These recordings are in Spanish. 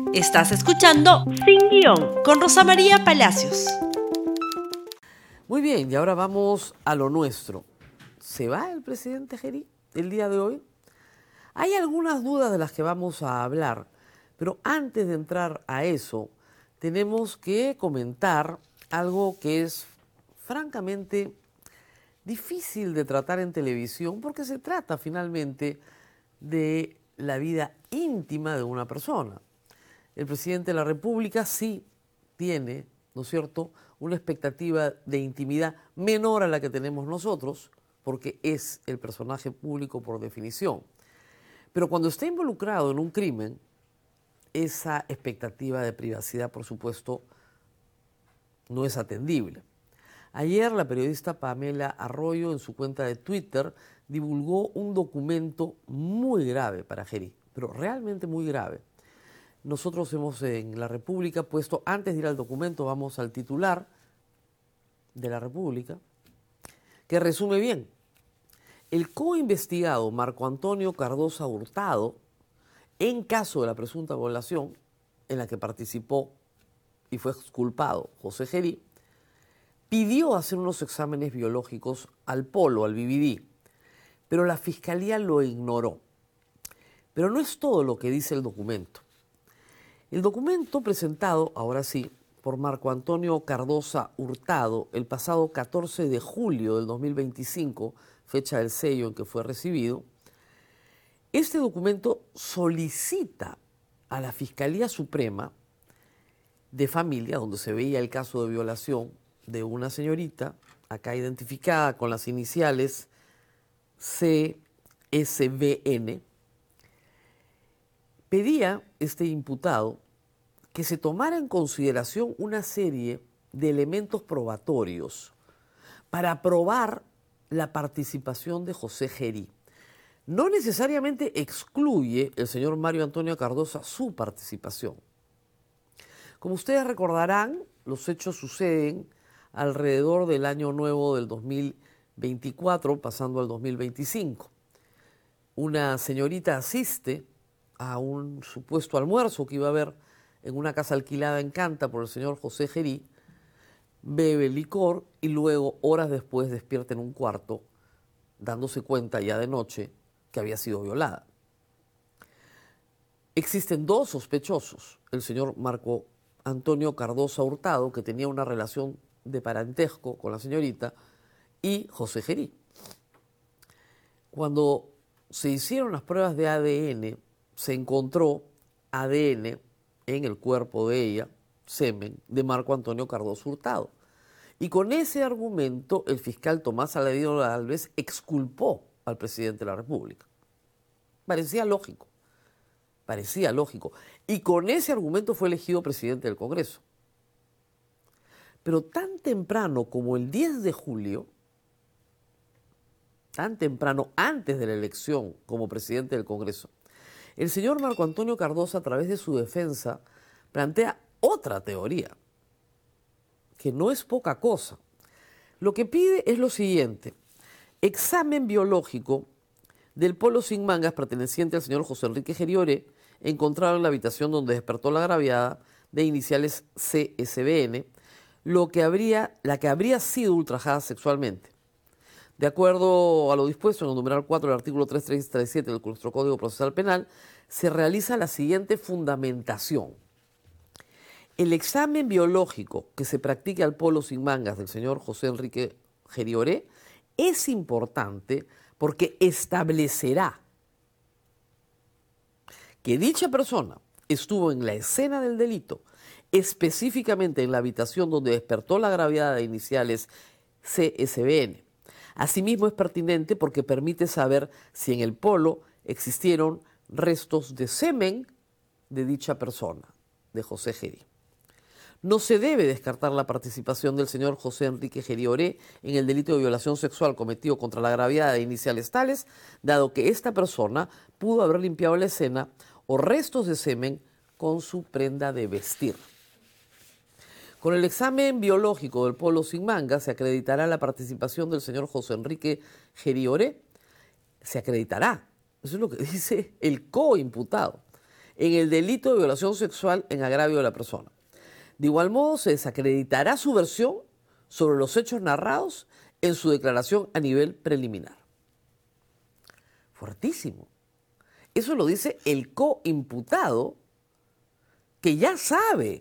Estás escuchando Sin Guión con Rosa María Palacios. Muy bien, y ahora vamos a lo nuestro. ¿Se va el presidente Gerí el día de hoy? Hay algunas dudas de las que vamos a hablar, pero antes de entrar a eso, tenemos que comentar algo que es francamente difícil de tratar en televisión, porque se trata finalmente de la vida íntima de una persona. El presidente de la República sí tiene, ¿no es cierto?, una expectativa de intimidad menor a la que tenemos nosotros, porque es el personaje público por definición. Pero cuando está involucrado en un crimen, esa expectativa de privacidad, por supuesto, no es atendible. Ayer la periodista Pamela Arroyo en su cuenta de Twitter divulgó un documento muy grave para Gerí, pero realmente muy grave. Nosotros hemos en La República puesto, antes de ir al documento, vamos al titular de La República, que resume bien. El coinvestigado Marco Antonio Cardosa Hurtado, en caso de la presunta violación en la que participó y fue exculpado José Gerí, pidió hacer unos exámenes biológicos al polo, al BBD, pero la Fiscalía lo ignoró. Pero no es todo lo que dice el documento. El documento presentado, ahora sí, por Marco Antonio Cardosa Hurtado el pasado 14 de julio del 2025, fecha del sello en que fue recibido, este documento solicita a la Fiscalía Suprema de Familia, donde se veía el caso de violación de una señorita, acá identificada con las iniciales CSBN, pedía este imputado que se tomara en consideración una serie de elementos probatorios para probar la participación de José Gerí. No necesariamente excluye el señor Mario Antonio Cardosa su participación. Como ustedes recordarán, los hechos suceden alrededor del año nuevo del 2024, pasando al 2025. Una señorita asiste a un supuesto almuerzo que iba a haber en una casa alquilada en Canta por el señor José Gerí, bebe licor y luego, horas después, despierta en un cuarto, dándose cuenta ya de noche que había sido violada. Existen dos sospechosos, el señor Marco Antonio Cardosa Hurtado, que tenía una relación de parentesco con la señorita, y José Gerí. Cuando se hicieron las pruebas de ADN, se encontró ADN en el cuerpo de ella, semen, de Marco Antonio Cardosa Hurtado. Y con ese argumento, el fiscal Tomás Aladino Alves exculpó al presidente de la República. Parecía lógico. Y con ese argumento fue elegido presidente del Congreso. Pero tan temprano como el 10 de julio, tan temprano antes de la elección como presidente del Congreso, el señor Marco Antonio Cardosa, a través de su defensa, plantea otra teoría, que no es poca cosa. Lo que pide es lo siguiente: examen biológico del polo sin mangas perteneciente al señor José Enrique Gerioré, encontrado en la habitación donde despertó la agraviada, de iniciales CSBN, la que habría sido ultrajada sexualmente. De acuerdo a lo dispuesto en el numeral 4 del artículo 337 de nuestro Código Procesal Penal, se realiza la siguiente fundamentación. El examen biológico que se practique al polo sin mangas del señor José Enrique Gerioré es importante porque establecerá que dicha persona estuvo en la escena del delito, específicamente en la habitación donde despertó la agraviada de iniciales CSBN. Asimismo es pertinente porque permite saber si en el polo existieron restos de semen de dicha persona, de José Gerí. No se debe descartar la participación del señor José Enrique Gerioré en el delito de violación sexual cometido contra la agraviada de iniciales tales, dado que esta persona pudo haber limpiado la escena o restos de semen con su prenda de vestir. Con el examen biológico del polo sin manga se acreditará la participación del señor José Enrique Gerioré. Se acreditará. Eso es lo que dice el coimputado. en el delito de violación sexual en agravio de la persona. De igual modo, se desacreditará su versión sobre los hechos narrados en su declaración a nivel preliminar. Fuertísimo. Eso lo dice el coimputado, que ya sabe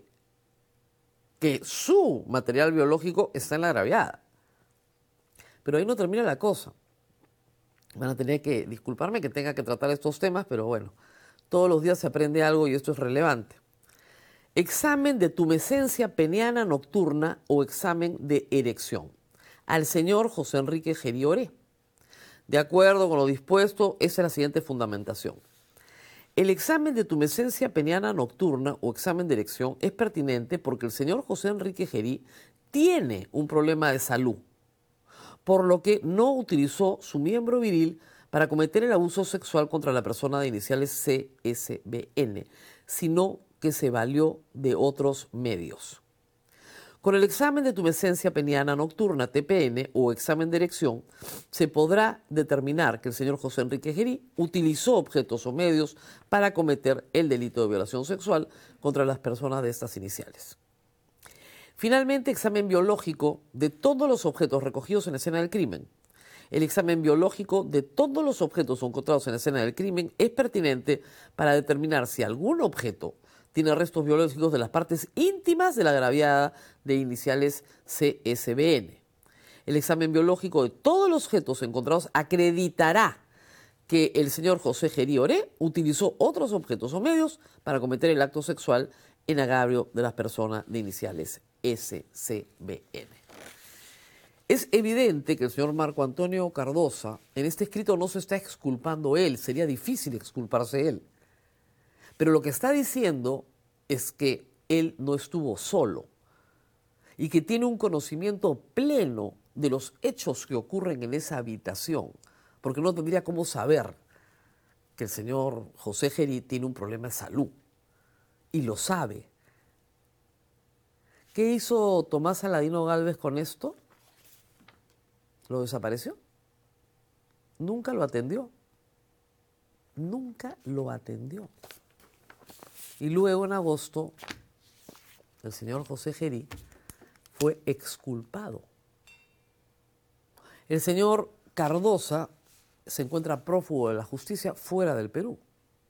que su material biológico está en la agraviada. Pero ahí no termina la cosa. Van a tener que disculparme que tenga que tratar estos temas, pero bueno, todos los días se aprende algo y esto es relevante. Examen de tumescencia peniana nocturna o examen de erección. Al señor José Enrique Gerí Oré. De acuerdo con lo dispuesto, esa es la siguiente fundamentación. El examen de tumescencia peniana nocturna o examen de erección es pertinente porque el señor José Enrique Gerí tiene un problema de salud, por lo que no utilizó su miembro viril para cometer el abuso sexual contra la persona de iniciales CSBN, sino que se valió de otros medios. Con el examen de tumescencia peniana nocturna, TPN, o examen de erección, se podrá determinar que el señor José Enrique Gerí utilizó objetos o medios para cometer el delito de violación sexual contra las personas de estas iniciales. Finalmente, examen biológico de todos los objetos recogidos en la escena del crimen. El examen biológico de todos los objetos encontrados en la escena del crimen es pertinente para determinar si algún objeto tiene restos biológicos de las partes íntimas de la agraviada de iniciales CSBN. El examen biológico de todos los objetos encontrados acreditará que el señor José Gerí Oré utilizó otros objetos o medios para cometer el acto sexual en agravio de las personas de iniciales SCBN. Es evidente que el señor Marco Antonio Cardosa en este escrito no se está exculpando él, sería difícil exculparse él. Pero lo que está diciendo es que él no estuvo solo y que tiene un conocimiento pleno de los hechos que ocurren en esa habitación, porque no tendría cómo saber que el señor José Gerí tiene un problema de salud y lo sabe. ¿Qué hizo Tomás Aladino Gálvez con esto? ¿Lo desapareció? Nunca lo atendió. Nunca lo atendió. Y luego en agosto, el señor José Gerí fue exculpado. El señor Cardosa se encuentra prófugo de la justicia fuera del Perú.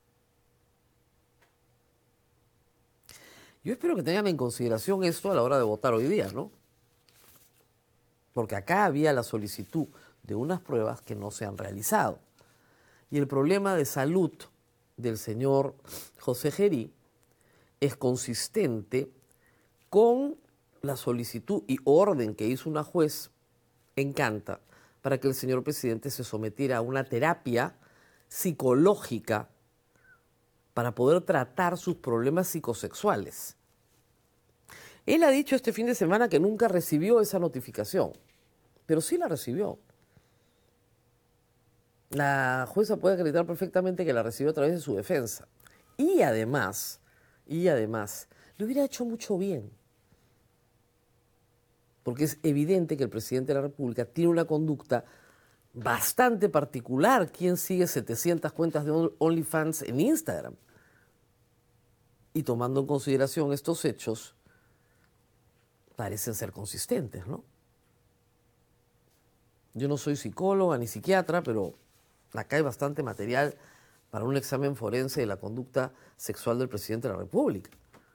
Yo espero que tengan en consideración esto a la hora de votar hoy día, ¿no? Porque acá había la solicitud de unas pruebas que no se han realizado. Y el problema de salud del señor José Gerí es consistente con la solicitud y orden que hizo una juez en Canta para que el señor presidente se sometiera a una terapia psicológica para poder tratar sus problemas psicosexuales. Él ha dicho este fin de semana que nunca recibió esa notificación, pero sí la recibió. La jueza puede acreditar perfectamente que la recibió a través de su defensa. Y además, le hubiera hecho mucho bien. Porque es evidente que el presidente de la República tiene una conducta bastante particular. ¿Quién sigue 700 cuentas de OnlyFans en Instagram? Y tomando en consideración estos hechos, parecen ser consistentes, ¿no? Yo no soy psicóloga ni psiquiatra, pero acá hay bastante material para un examen forense de la conducta sexual del presidente de la República.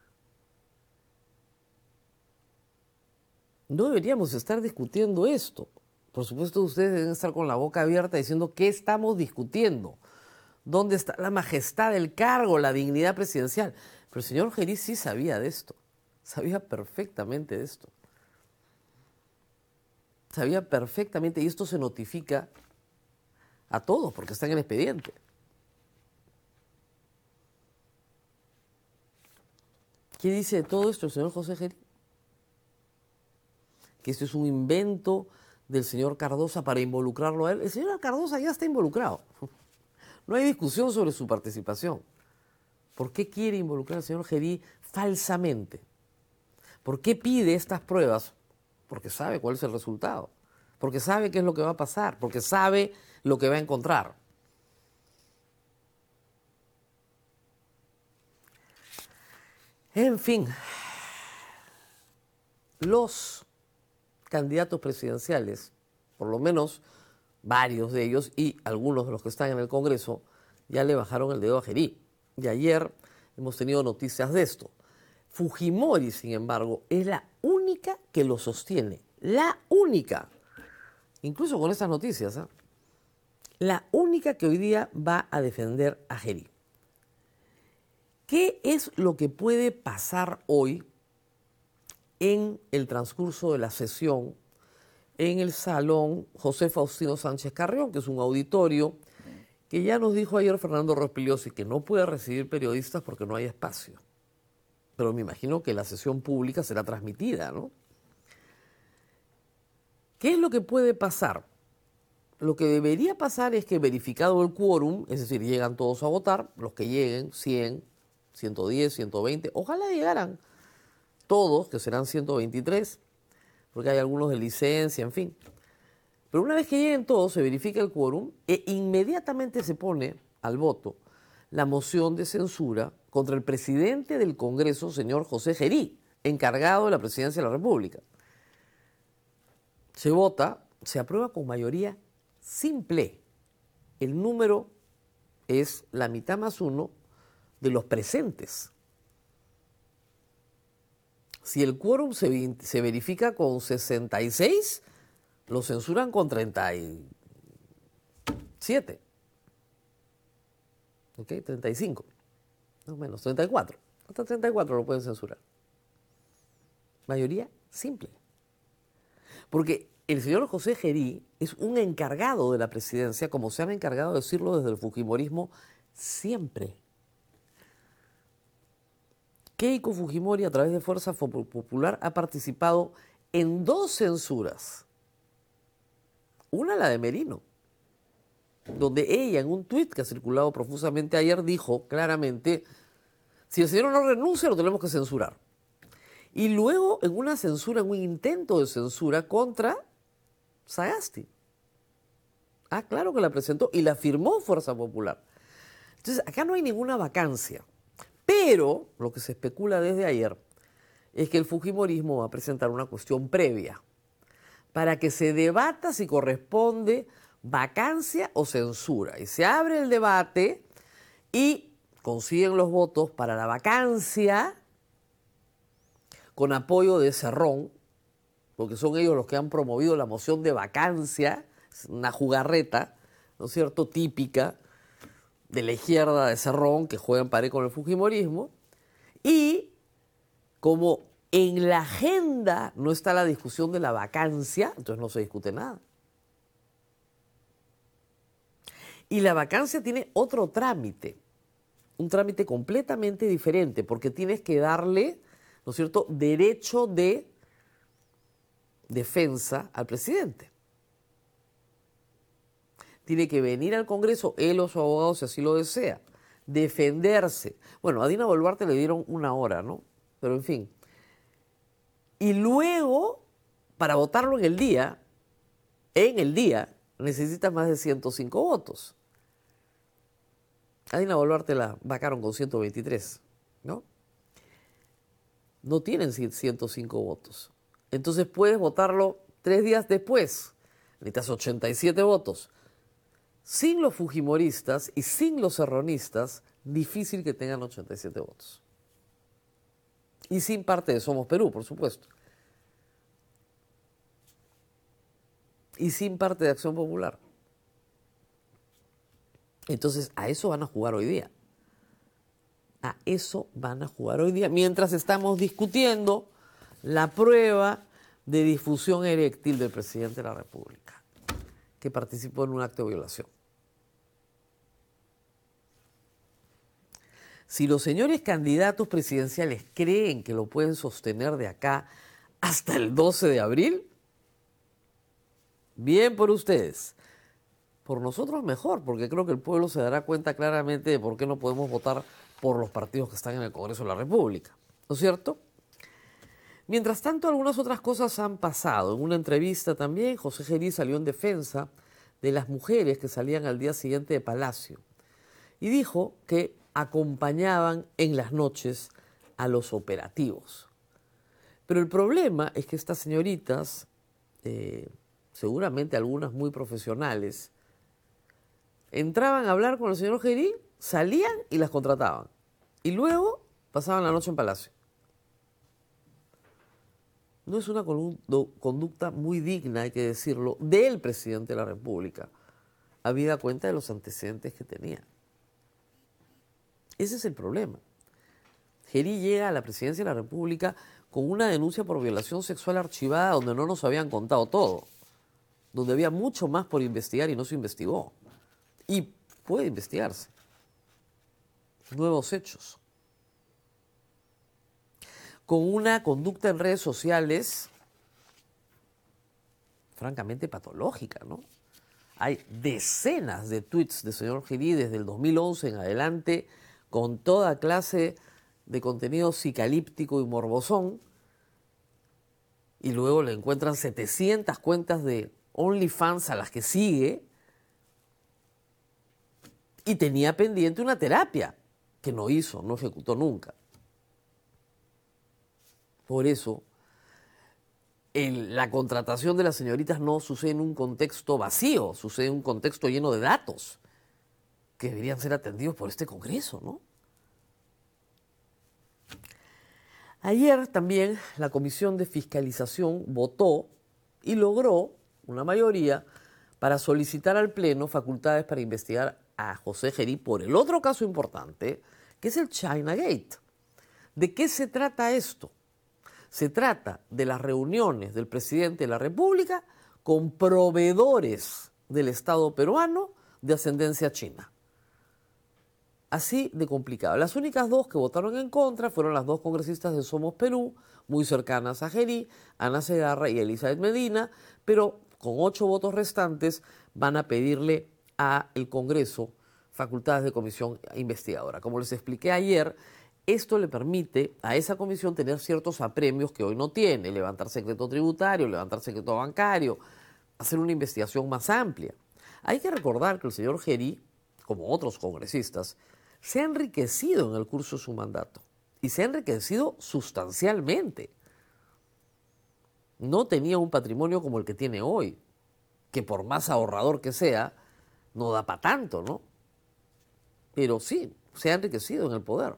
No deberíamos estar discutiendo esto. Por supuesto, ustedes deben estar con la boca abierta diciendo ¿qué estamos discutiendo? ¿Dónde está la majestad del cargo, la dignidad presidencial? Pero el señor Gerí sí sabía de esto. Sabía perfectamente de esto. Sabía perfectamente, y esto se notifica a todos porque está en el expediente. ¿Qué dice de todo esto el señor José Gerí? Que esto es un invento del señor Cardosa para involucrarlo a él. El señor Cardosa ya está involucrado. No hay discusión sobre su participación. ¿Por qué quiere involucrar al señor Gerí falsamente? ¿Por qué pide estas pruebas? Porque sabe cuál es el resultado. Porque sabe qué es lo que va a pasar. Porque sabe lo que va a encontrar. En fin, los candidatos presidenciales, por lo menos varios de ellos y algunos de los que están en el Congreso, ya le bajaron el dedo a Gerí. Y ayer hemos tenido noticias de esto. Fujimori, sin embargo, es la única que lo sostiene. La única. Incluso con estas noticias, ¿eh? La única que hoy día va a defender a Gerí. ¿Qué es lo que puede pasar hoy en el transcurso de la sesión en el Salón José Faustino Sánchez Carrión, que es un auditorio que ya nos dijo ayer Fernando Rospigliosi que no puede recibir periodistas porque no hay espacio? Pero me imagino que la sesión pública será transmitida, ¿no? ¿Qué es lo que puede pasar? Lo que debería pasar es que, verificado el quórum, es decir, llegan todos a votar, los que lleguen, 100, 110, 120, ojalá llegaran todos, que serán 123, porque hay algunos de licencia, en fin. Pero una vez que lleguen todos, se verifica el quórum e inmediatamente se pone al voto la moción de censura contra el presidente del Congreso, señor José Gerí, encargado de la presidencia de la República. Se vota, se aprueba con mayoría simple. El número es la mitad más uno de los presentes. Si el quórum se verifica con 66, lo censuran con 37. ¿Ok? 35. No menos, 34. Hasta 34 lo pueden censurar. Mayoría simple. Porque el señor José Gerí es un encargado de la presidencia, como se han encargado de decirlo desde el fujimorismo siempre. Keiko Fujimori, a través de Fuerza Popular, ha participado en 2 censuras. Una, la de Merino, donde ella, en un tuit que ha circulado profusamente ayer, dijo claramente: si el señor no renuncia, lo tenemos que censurar. Y luego, en una censura, en un intento de censura contra Sagasti. Ah, claro que la presentó y la firmó Fuerza Popular. Entonces, acá no hay ninguna vacancia. Pero lo que se especula desde ayer es que el fujimorismo va a presentar una cuestión previa para que se debata si corresponde vacancia o censura. Y se abre el debate y consiguen los votos para la vacancia con apoyo de Cerrón, porque son ellos los que han promovido la moción de vacancia, una jugarreta, ¿no es cierto?, típica de la izquierda de Cerrón, que juega en pared con el fujimorismo. Y como en la agenda no está la discusión de la vacancia, entonces no se discute nada. Y la vacancia tiene otro trámite, un trámite completamente diferente, porque tienes que darle, ¿no es cierto?, derecho de defensa al presidente. Tiene que venir al Congreso, él o su abogado, si así lo desea, defenderse. Bueno, a Dina Boluarte le dieron 1 hora, ¿no? Pero en fin. Y luego, para votarlo en el día, necesita más de 105 votos. A Dina Boluarte la vacaron con 123, ¿no? No tienen 105 votos. Entonces puedes votarlo 3 días después. Necesitas 87 votos. Sin los fujimoristas y sin los serronistas, difícil que tengan 87 votos. Y sin parte de Somos Perú, por supuesto. Y sin parte de Acción Popular. Entonces, a eso van a jugar hoy día. A eso van a jugar hoy día, mientras estamos discutiendo la prueba de difusión eréctil del presidente de la República, que participó en un acto de violación. Si los señores candidatos presidenciales creen que lo pueden sostener de acá hasta el 12 de abril, bien por ustedes. Por nosotros mejor, porque creo que el pueblo se dará cuenta claramente de por qué no podemos votar por los partidos que están en el Congreso de la República, ¿no es cierto? Mientras tanto, algunas otras cosas han pasado. En una entrevista también, José Gerí salió en defensa de las mujeres que salían al día siguiente de Palacio y dijo que acompañaban en las noches a los operativos. Pero el problema es que estas señoritas, seguramente algunas muy profesionales, entraban a hablar con el señor Gerí, salían y las contrataban. Y luego pasaban la noche en Palacio. No es una conducta muy digna, hay que decirlo, del presidente de la República, habida cuenta de los antecedentes que tenía. Ese es el problema. Gerí llega a la presidencia de la República con una denuncia por violación sexual archivada donde no nos habían contado todo, donde había mucho más por investigar y no se investigó. Y puede investigarse. Nuevos hechos. Con una conducta en redes sociales francamente patológica, ¿no? Hay decenas de tweets del señor Gerí desde el 2011 en adelante con toda clase de contenido psicalíptico y morbosón, y luego le encuentran 700 cuentas de OnlyFans a las que sigue, y tenía pendiente una terapia que no hizo, no ejecutó nunca. Por eso, la contratación de las señoritas no sucede en un contexto vacío, sucede en un contexto lleno de datos que deberían ser atendidos por este Congreso, ¿no? Ayer también la Comisión de Fiscalización votó y logró una mayoría para solicitar al Pleno facultades para investigar a José Gerí por el otro caso importante, que es el Chinagate. ¿De qué se trata esto? Se trata de las reuniones del presidente de la República con proveedores del Estado peruano de ascendencia china. Así de complicado. Las únicas dos que votaron en contra fueron las dos congresistas de Somos Perú, muy cercanas a Gerí, Ana Segarra y Elizabeth Medina, pero con 8 votos restantes van a pedirle al Congreso facultades de comisión investigadora. Como les expliqué ayer, esto le permite a esa comisión tener ciertos apremios que hoy no tiene, levantar secreto tributario, levantar secreto bancario, hacer una investigación más amplia. Hay que recordar que el señor Gerí, como otros congresistas, se ha enriquecido en el curso de su mandato y se ha enriquecido sustancialmente. No tenía un patrimonio como el que tiene hoy, que por más ahorrador que sea, no da para tanto, ¿no? Pero sí, se ha enriquecido en el poder.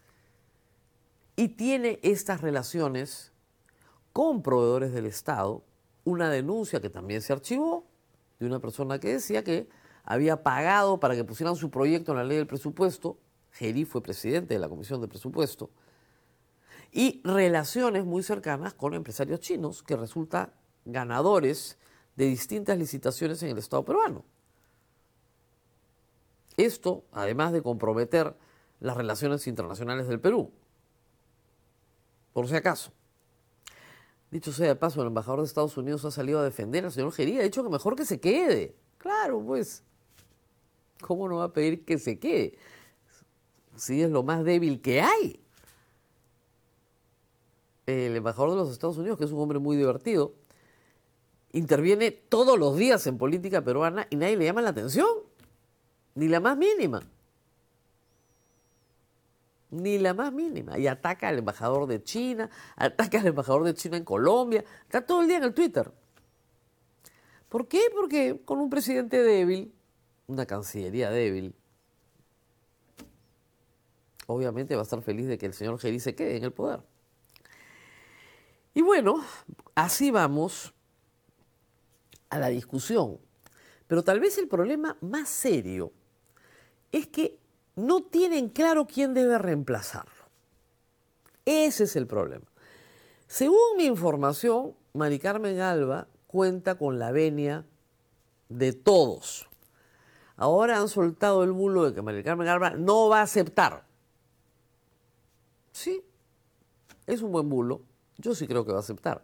Y tiene estas relaciones con proveedores del Estado, una denuncia que también se archivó de una persona que decía que había pagado para que pusieran su proyecto en la ley del presupuesto. Gerí fue presidente de la Comisión de Presupuesto. Y relaciones muy cercanas con empresarios chinos que resultan ganadores de distintas licitaciones en el Estado peruano. Esto, además de comprometer las relaciones internacionales del Perú. Por si acaso. Dicho sea de paso, el embajador de Estados Unidos ha salido a defender al señor Gerí, ha dicho que mejor que se quede. Claro, pues. ¿Cómo no va a pedir que se quede? Si es lo más débil que hay. El embajador de los Estados Unidos, que es un hombre muy divertido, interviene todos los días en política peruana y nadie le llama la atención. Ni la más mínima. Ni la más mínima. Y ataca al embajador de China, ataca al embajador de China en Colombia. Está todo el día en el Twitter. ¿Por qué? Porque con un presidente débil, una cancillería débil, obviamente va a estar feliz de que el señor Gerí se quede en el poder. Y bueno, así vamos a la discusión. Pero tal vez el problema más serio es que no tienen claro quién debe reemplazarlo. Ese es el problema. Según mi información, Mari Carmen Alba cuenta con la venia de todos. Ahora han soltado el bulo de que Mari Carmen Alba no va a aceptar. Sí, es un buen bulo. Yo sí creo que va a aceptar.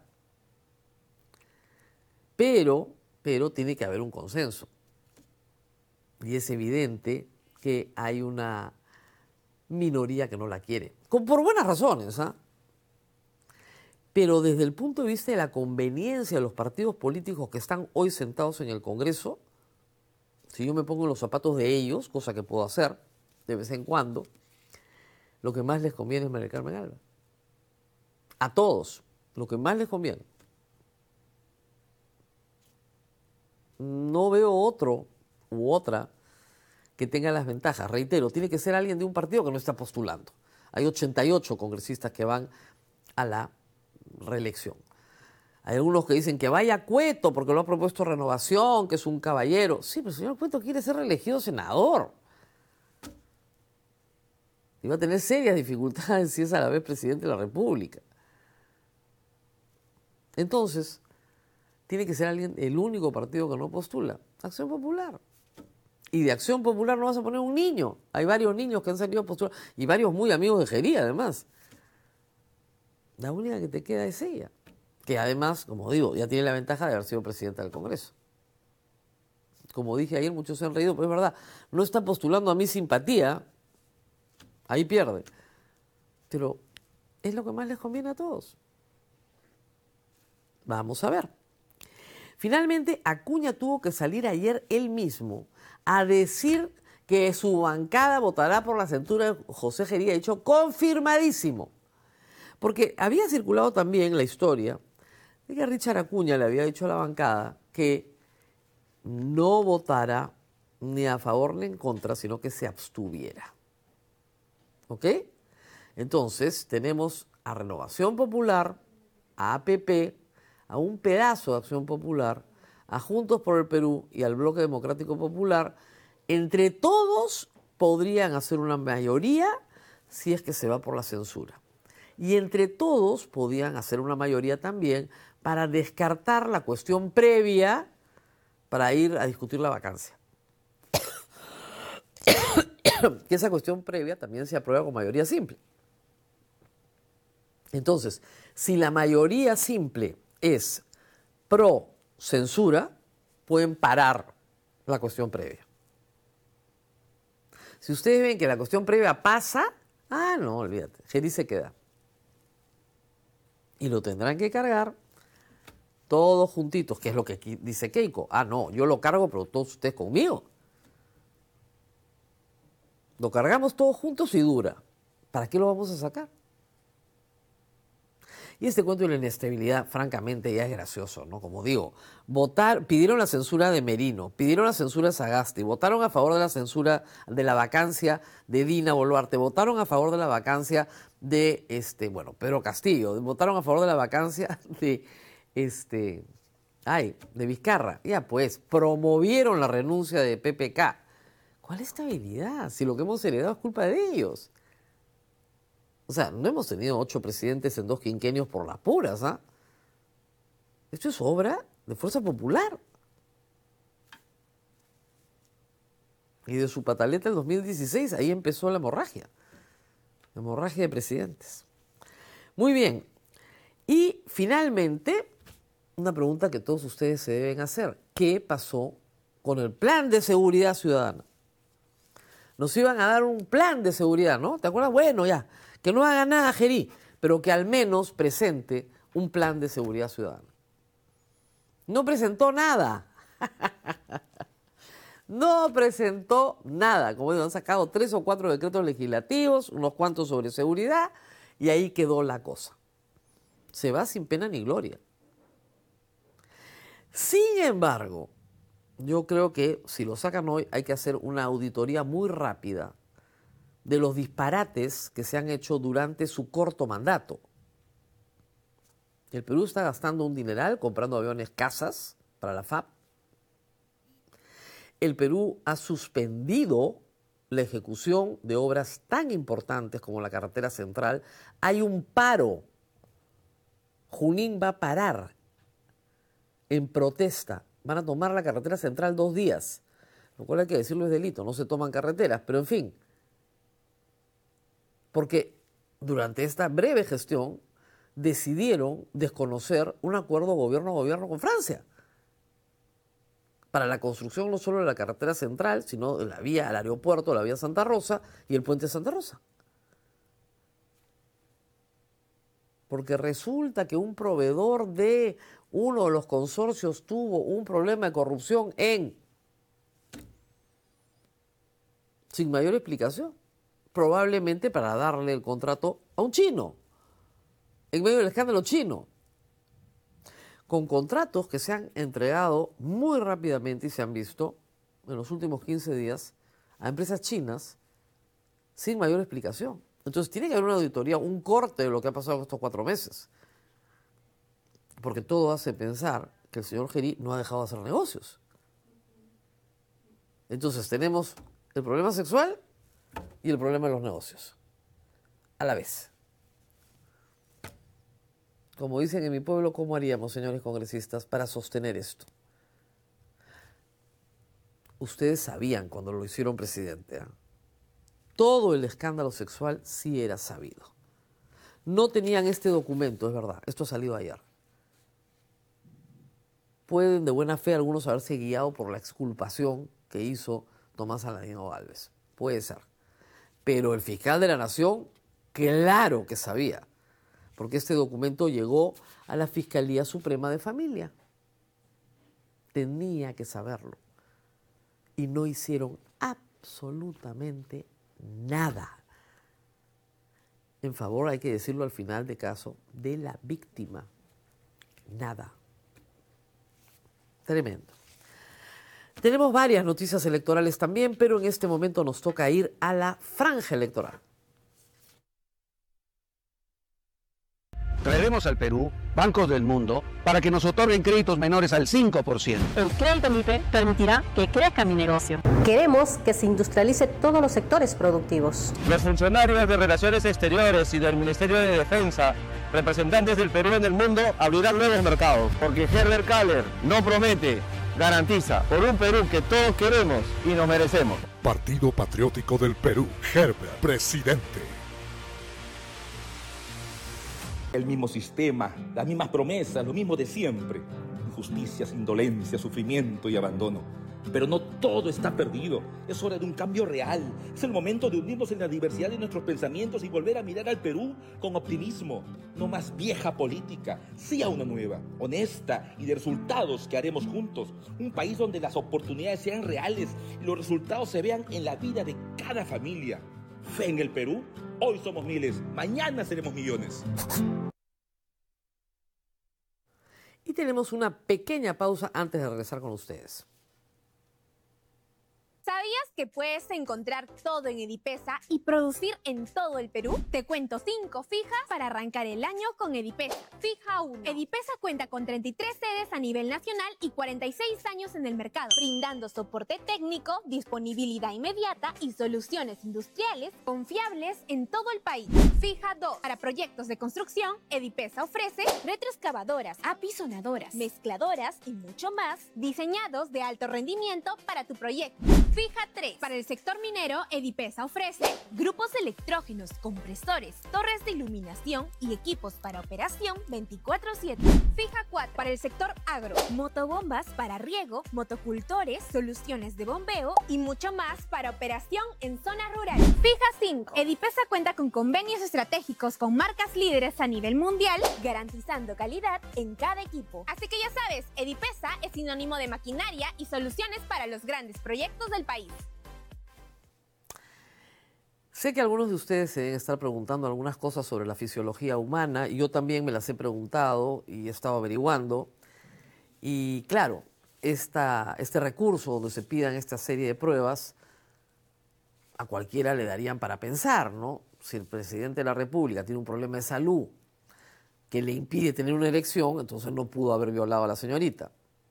Pero tiene que haber un consenso. Y es evidente que hay una minoría que no la quiere. Por buenas razones, ¿ah? Pero desde el punto de vista de la conveniencia de los partidos políticos que están hoy sentados en el Congreso, si yo me pongo en los zapatos de ellos, cosa que puedo hacer de vez en cuando, lo que más les conviene es María del Carmen Alba. A todos, lo que más les conviene. No veo otro u otra que tenga las ventajas. Reitero, tiene que ser alguien de un partido que no está postulando. Hay 88 congresistas que van a la reelección. Hay algunos que dicen que vaya Cueto porque lo ha propuesto Renovación, que es un caballero. Sí, pero el señor Cueto quiere ser reelegido senador. Y va a tener serias dificultades si es a la vez presidente de la República. Entonces, tiene que ser alguien, el único partido que no postula, Acción Popular. Y de Acción Popular no vas a poner un niño. Hay varios niños que han salido a postular y varios muy amigos de Gerí, además. La única que te queda es ella, que además, como digo, ya tiene la ventaja de haber sido presidenta del Congreso. Como dije ayer, muchos se han reído, pero es verdad, no está postulando a mi simpatía, ahí pierde. Pero es lo que más les conviene a todos. Vamos a ver. Finalmente, Acuña tuvo que salir ayer él mismo a decir que su bancada votará por la censura de José Gerí. Ha dicho confirmadísimo. Porque había circulado también la historia de que Richard Acuña le había dicho a la bancada que no votara ni a favor ni en contra, sino que se abstuviera. ¿Ok? Entonces, tenemos a Renovación Popular, a APP, a un pedazo de Acción Popular, a Juntos por el Perú y al Bloque Democrático Popular. Entre todos podrían hacer una mayoría si es que se va por la censura. Y entre todos podían hacer una mayoría también para descartar la cuestión previa para ir a discutir la vacancia. Que esa cuestión previa también se aprueba con mayoría simple. Entonces, si la mayoría simple es pro censura, pueden parar la cuestión previa. Si ustedes ven que la cuestión previa pasa, no, olvídate, Gerí se queda. Y lo tendrán que cargar todos juntitos, que es lo que aquí dice Keiko. No, yo lo cargo, pero todos ustedes conmigo. Lo cargamos todos juntos y dura. ¿Para qué lo vamos a sacar? Y este cuento de la inestabilidad, francamente, ya es gracioso, ¿no? Como digo, pidieron la censura de Merino, pidieron la censura de Sagasti, votaron a favor de la censura de la vacancia de Dina Boluarte, votaron a favor de la vacancia de, Pedro Castillo, votaron a favor de la vacancia de, de Vizcarra. Ya pues, promovieron la renuncia de PPK. ¿Cuál estabilidad? Si lo que hemos heredado es culpa de ellos. O sea, no hemos tenido 8 presidentes en 2 quinquenios por las puras, ¿ah? Esto es obra de Fuerza Popular. Y de su pataleta en 2016, ahí empezó la hemorragia. La hemorragia de presidentes. Muy bien. Y finalmente, una pregunta que todos ustedes se deben hacer. ¿Qué pasó con el plan de seguridad ciudadana? Nos iban a dar un plan de seguridad, ¿no? ¿Te acuerdas? Bueno, ya. Que no haga nada Gerí, pero que al menos presente un plan de seguridad ciudadana. No presentó nada. No presentó nada. Como digo, han sacado 3 o 4 decretos legislativos, unos cuantos sobre seguridad, y ahí quedó la cosa. Se va sin pena ni gloria. Sin embargo, yo creo que si lo sacan hoy hay que hacer una auditoría muy rápida de los disparates que se han hecho durante su corto mandato. El Perú está gastando un dineral comprando aviones casas para la FAP. El Perú ha suspendido la ejecución de obras tan importantes como la carretera central. Hay un paro. Junín va a parar en protesta. Van a tomar la carretera central 2 días. Lo cual hay que decirlo es delito. No se toman carreteras, pero en fin. Porque durante esta breve gestión decidieron desconocer un acuerdo gobierno-gobierno con Francia para la construcción no solo de la carretera central, sino de la vía al aeropuerto, la vía Santa Rosa y el puente Santa Rosa. Porque resulta que un proveedor de uno de los consorcios tuvo un problema de corrupción sin mayor explicación. probablemente para darle el contrato a un chino, en medio del escándalo chino, con contratos que se han entregado muy rápidamente y se han visto en los últimos 15 días a empresas chinas sin mayor explicación. Entonces tiene que haber una auditoría, un corte de lo que ha pasado en estos 4 meses. Porque todo hace pensar que el señor Gerí no ha dejado de hacer negocios. Entonces tenemos el problema sexual y el problema de los negocios a la vez. Como dicen en mi pueblo, ¿cómo haríamos, señores congresistas, para sostener esto? Ustedes sabían cuando lo hicieron presidente, ¿eh? Todo el escándalo sexual sí era sabido. No tenían este documento, es verdad, esto ha salido ayer. Pueden de buena fe algunos haberse guiado por la exculpación que hizo Tomás Aladino Gálvez. Puede ser. Pero el fiscal de la Nación, claro que sabía, porque este documento llegó a la Fiscalía Suprema de Familia. Tenía que saberlo. Y no hicieron absolutamente nada en favor, hay que decirlo al final de caso, de la víctima. Nada. Tremendo. Tenemos varias noticias electorales también, pero en este momento nos toca ir a la franja electoral. Traeremos al Perú bancos del mundo para que nos otorguen créditos menores al 5%. El crédito MIPE permitirá que crezca mi negocio. Queremos que se industrialice todos los sectores productivos. Los funcionarios de Relaciones Exteriores y del Ministerio de Defensa, representantes del Perú en el mundo, abrirán nuevos mercados. Porque Herbert Kaller no promete, garantiza por un Perú que todos queremos y nos merecemos. Partido Patriótico del Perú, Herbert, presidente. El mismo sistema, las mismas promesas, lo mismo de siempre. Injusticias, indolencia, sufrimiento y abandono. Pero no todo está perdido. Es hora de un cambio real. Es el momento de unirnos en la diversidad de nuestros pensamientos y volver a mirar al Perú con optimismo. No más vieja política, sí a una nueva, honesta y de resultados que haremos juntos. Un país donde las oportunidades sean reales y los resultados se vean en la vida de cada familia. Fe en el Perú. Hoy somos miles, mañana seremos millones. Y tenemos una pequeña pausa antes de regresar con ustedes. ¿Sabías que puedes encontrar todo en Edipesa y producir en todo el Perú? Te cuento 5 fijas para arrancar el año con Edipesa. Fija 1. Edipesa cuenta con 33 sedes a nivel nacional y 46 años en el mercado, brindando soporte técnico, disponibilidad inmediata y soluciones industriales confiables en todo el país. Fija 2. Para proyectos de construcción, Edipesa ofrece retroexcavadoras, apisonadoras, mezcladoras y mucho más, diseñados de alto rendimiento para tu proyecto. Fija 3. Para el sector minero, Edipesa ofrece grupos electrógenos, compresores, torres de iluminación y equipos para operación 24/7. Fija 4. Para el sector agro, motobombas para riego, motocultores, soluciones de bombeo y mucho más para operación en zonas rurales. Fija 5. Edipesa cuenta con convenios estratégicos con marcas líderes a nivel mundial, garantizando calidad en cada equipo. Así que ya sabes, Edipesa es sinónimo de maquinaria y soluciones para los grandes proyectos del país. Sé que algunos de ustedes se deben estar preguntando algunas cosas sobre la fisiología humana y yo también me las he preguntado y he estado averiguando. Y claro, este recurso donde se pidan esta serie de pruebas, a cualquiera le darían para pensar, ¿no? Si el presidente de la República tiene un problema de salud que le impide tener una elección, entonces no pudo haber violado a la señorita.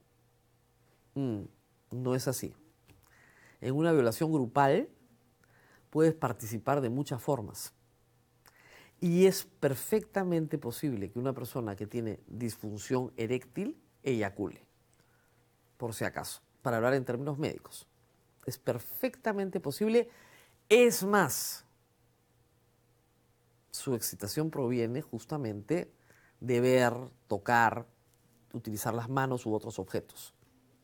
No es así. En una violación grupal puedes participar de muchas formas. Y es perfectamente posible que una persona que tiene disfunción eréctil eyacule, por si acaso, para hablar en términos médicos. Es perfectamente posible. Es más, su excitación proviene justamente de ver, tocar, utilizar las manos u otros objetos.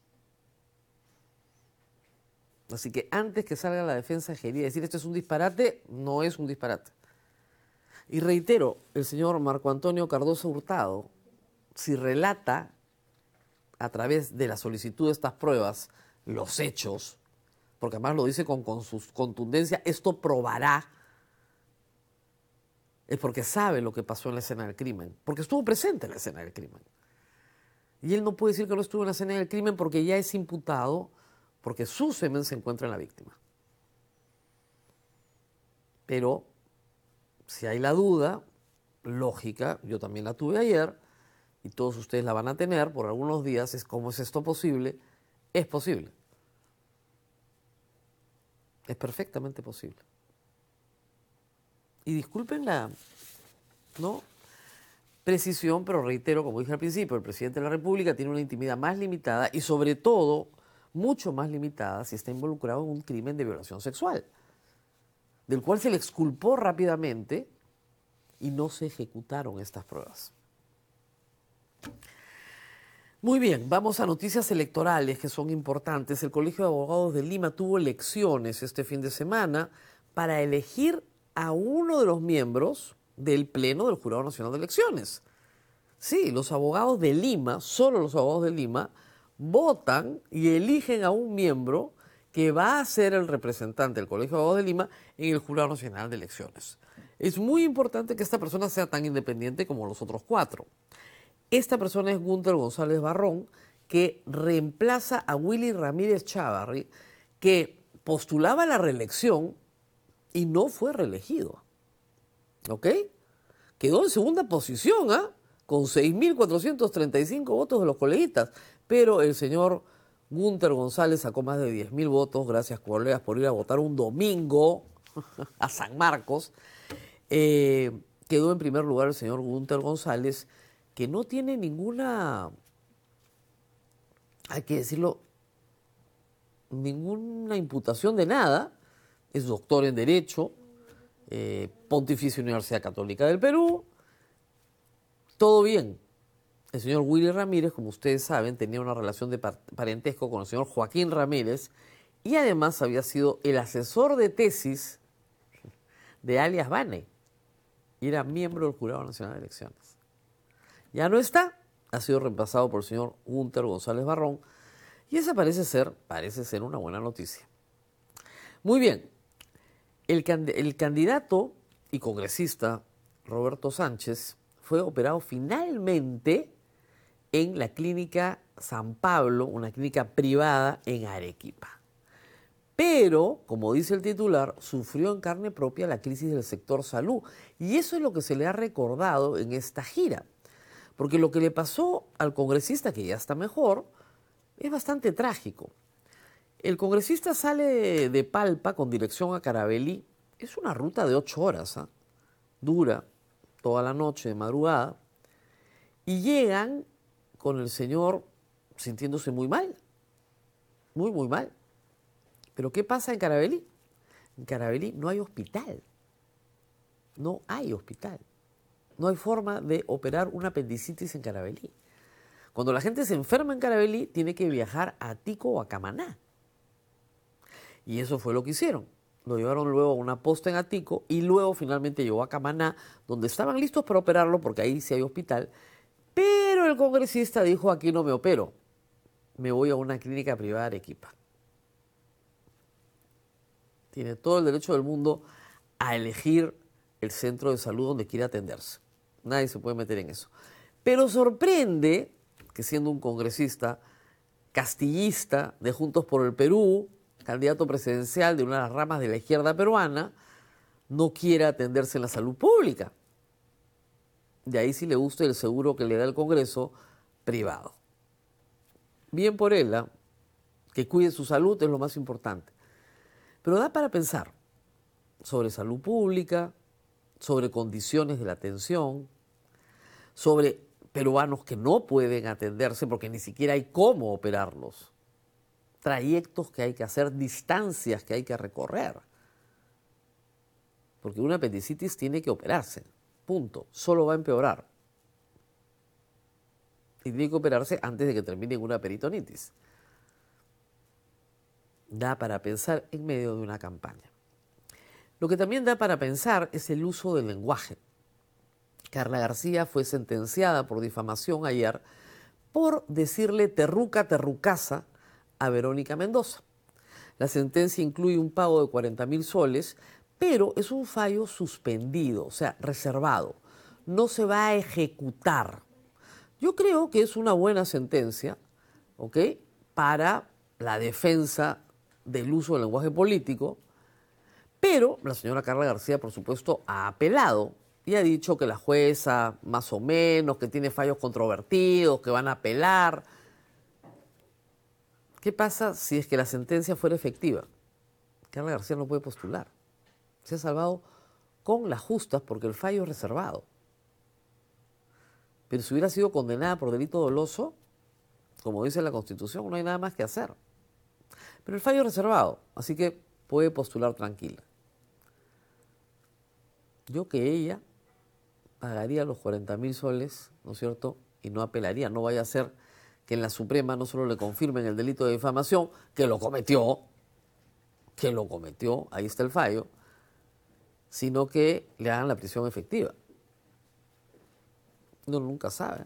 Así que antes que salga la defensa quería decir esto es un disparate, no es un disparate. Y reitero, el señor Marco Antonio Cardoso Hurtado, si relata a través de la solicitud de estas pruebas los hechos, porque además lo dice con su contundencia, esto probará es porque sabe lo que pasó en la escena del crimen, porque estuvo presente en la escena del crimen. Y él no puede decir que no estuvo en la escena del crimen porque ya es imputado, porque su semen se encuentra en la víctima. Pero si hay la duda lógica, yo también la tuve ayer, y todos ustedes la van a tener por algunos días, es ¿cómo es esto posible? Es posible. Es perfectamente posible. Y disculpen la precisión, pero reitero, como dije al principio, el presidente de la República tiene una intimidad más limitada y sobre todo mucho más limitada si está involucrado en un crimen de violación sexual, del cual se le exculpó rápidamente y no se ejecutaron estas pruebas. Muy bien, vamos a noticias electorales que son importantes. El Colegio de Abogados de Lima tuvo elecciones este fin de semana para elegir a uno de los miembros del Pleno del Jurado Nacional de Elecciones. Sí, los abogados de Lima, solo los abogados de Lima, votan y eligen a un miembro que va a ser el representante del Colegio de Abogados de Lima en el Jurado Nacional de Elecciones. Es muy importante que esta persona sea tan independiente como los otros 4. Esta persona es Gunter González Barrón, que reemplaza a Willy Ramírez Chávarri, que postulaba la reelección y no fue reelegido. ¿Ok? Quedó en segunda posición, con 6.435 votos de los coleguistas, pero el señor Gunter González sacó más de 10.000 votos, gracias colegas por ir a votar un domingo a San Marcos. Quedó en primer lugar el señor Gunter González, que no tiene ninguna, hay que decirlo, ninguna imputación de nada. Es doctor en Derecho, Pontificia Universidad Católica del Perú, todo bien. El señor Willy Ramírez, como ustedes saben, tenía una relación de parentesco con el señor Joaquín Ramírez y además había sido el asesor de tesis de alias Bane y era miembro del Jurado Nacional de Elecciones. Ya no está, ha sido reemplazado por el señor Gunter González Barrón y esa parece ser una buena noticia. Muy bien, el candidato y congresista Roberto Sánchez fue operado finalmente en la clínica San Pablo, una clínica privada en Arequipa. Pero, como dice el titular, sufrió en carne propia la crisis del sector salud y eso es lo que se le ha recordado en esta gira. Porque lo que le pasó al congresista, que ya está mejor, es bastante trágico. El congresista sale de Palpa con dirección a Caravelí. Es una ruta de 8 horas, dura toda la noche, de madrugada. Y llegan con el señor sintiéndose muy mal, muy, muy mal. Pero ¿qué pasa en Caravelí? En Caravelí no hay hospital. No hay hospital. No hay forma de operar una apendicitis en Caravelí. Cuando la gente se enferma en Caravelí, tiene que viajar a Tico o a Camaná. Y eso fue lo que hicieron. Lo llevaron luego a una posta en Atico y luego finalmente llegó a Camaná, donde estaban listos para operarlo porque ahí sí hay hospital. Pero el congresista dijo, aquí no me opero, me voy a una clínica privada de Arequipa. Tiene todo el derecho del mundo a elegir el centro de salud donde quiera atenderse. Nadie se puede meter en eso. Pero sorprende que siendo un congresista castillista de Juntos por el Perú, candidato presidencial de una de las ramas de la izquierda peruana, no quiera atenderse en la salud pública. De ahí sí le gusta el seguro que le da el Congreso privado. Bien por él, que cuide su salud es lo más importante. Pero da para pensar sobre salud pública, sobre condiciones de la atención, sobre peruanos que no pueden atenderse porque ni siquiera hay cómo operarlos, trayectos que hay que hacer, distancias que hay que recorrer. Porque una apendicitis tiene que operarse, punto, solo va a empeorar. Y tiene que operarse antes de que termine en una peritonitis. Da para pensar en medio de una campaña. Lo que también da para pensar es el uso del lenguaje. Carla García fue sentenciada por difamación ayer por decirle terruca, terrucaza a Verónica Mendoza. La sentencia incluye un pago de 40.000 soles, pero es un fallo suspendido, o sea, reservado. No se va a ejecutar. Yo creo que es una buena sentencia, ¿ok?, para la defensa del uso del lenguaje político, pero la señora Carla García, por supuesto, ha apelado y ha dicho que la jueza, más o menos, que tiene fallos controvertidos, que van a apelar. ¿Qué pasa si es que la sentencia fuera efectiva? Carla García no puede postular. Se ha salvado con las justas porque el fallo es reservado. Pero si hubiera sido condenada por delito doloso, como dice la Constitución, no hay nada más que hacer. Pero el fallo es reservado, así que puede postular tranquila. Yo que ella pagaría los 40.000 soles, ¿no es cierto?, y no apelaría. No vaya a ser que en la Suprema no solo le confirmen el delito de difamación, que lo cometió, ahí está el fallo, sino que le hagan la prisión efectiva. Uno nunca sabe.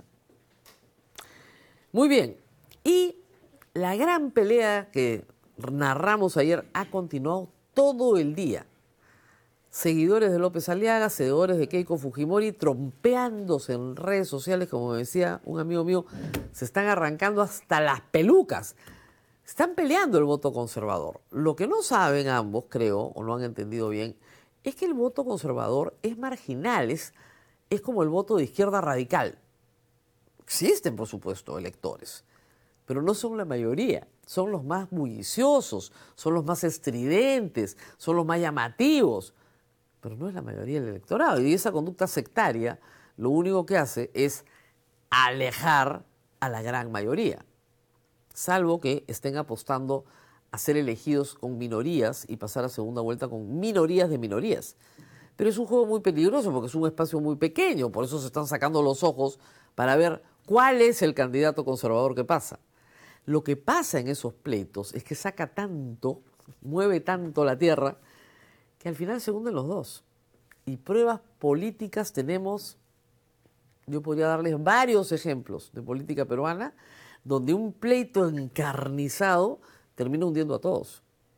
Muy bien. Y la gran pelea que narramos ayer ha continuado todo el día. Seguidores de López Aliaga, seguidores de Keiko Fujimori, trompeándose en redes sociales, como me decía un amigo mío, se están arrancando hasta las pelucas. Están peleando el voto conservador. Lo que no saben ambos, creo, o no han entendido bien, es que el voto conservador es marginal, es como el voto de izquierda radical. Existen, por supuesto, electores, pero no son la mayoría. Son los más bulliciosos, son los más estridentes, son los más llamativos, pero no es la mayoría del electorado. Y esa conducta sectaria lo único que hace es alejar a la gran mayoría, salvo que estén apostando a ser elegidos con minorías y pasar a segunda vuelta con minorías de minorías. Pero es un juego muy peligroso porque es un espacio muy pequeño, por eso se están sacando los ojos para ver cuál es el candidato conservador que pasa. Lo que pasa en esos pleitos es que saca tanto, mueve tanto la tierra, que al final se hunden los dos. Y pruebas políticas tenemos, yo podría darles varios ejemplos de política peruana, donde un pleito encarnizado termina hundiendo a todos.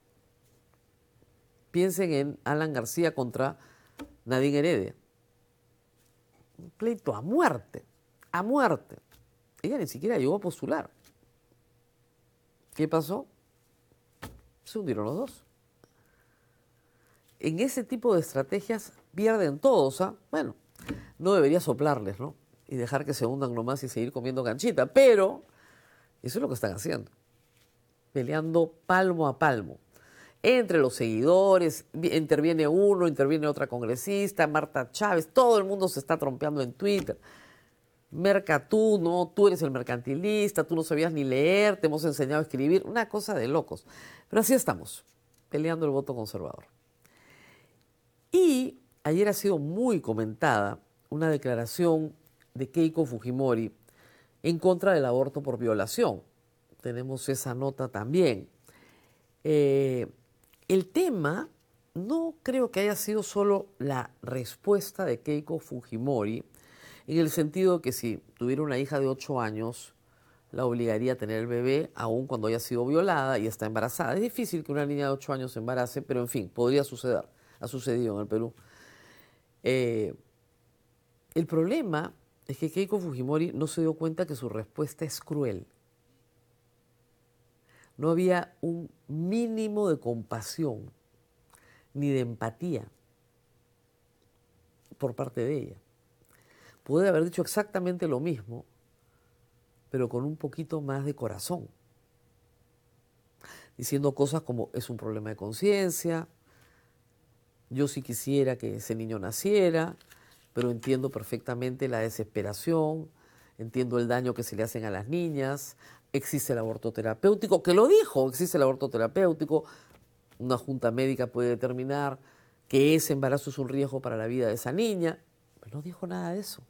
Piensen en Alan García contra Nadine Heredia. Un pleito a muerte, a muerte. Ella ni siquiera llegó a postular. ¿Qué pasó? Se hundieron los dos. En ese tipo de estrategias pierden todos, ¿ah? Bueno, no debería soplarles, ¿no? Y dejar que se hundan nomás y seguir comiendo canchita, pero eso es lo que están haciendo. Peleando palmo a palmo. Entre los seguidores, interviene uno, interviene otra congresista, Marta Chávez, todo el mundo se está trompeando en Twitter. Merca tú, no, tú eres el mercantilista, tú no sabías ni leer, te hemos enseñado a escribir, una cosa de locos. Pero así estamos, peleando el voto conservador. Y ayer ha sido muy comentada una declaración de Keiko Fujimori en contra del aborto por violación. Tenemos esa nota también. El tema no creo que haya sido solo la respuesta de Keiko Fujimori, en el sentido de que si tuviera una hija de 8 años, la obligaría a tener el bebé aun cuando haya sido violada y está embarazada. Es difícil que una niña de 8 años se embarace, pero en fin, podría suceder. Ha sucedido en el Perú. El problema es que Keiko Fujimori no se dio cuenta que su respuesta es cruel. No había un mínimo de compasión ni de empatía por parte de ella. Puede haber dicho exactamente lo mismo, pero con un poquito más de corazón. Diciendo cosas como, es un problema de conciencia, yo sí quisiera que ese niño naciera, pero entiendo perfectamente la desesperación, entiendo el daño que se le hacen a las niñas, existe el aborto terapéutico, que lo dijo, existe el aborto terapéutico, una junta médica puede determinar que ese embarazo es un riesgo para la vida de esa niña, pero no dijo nada de eso.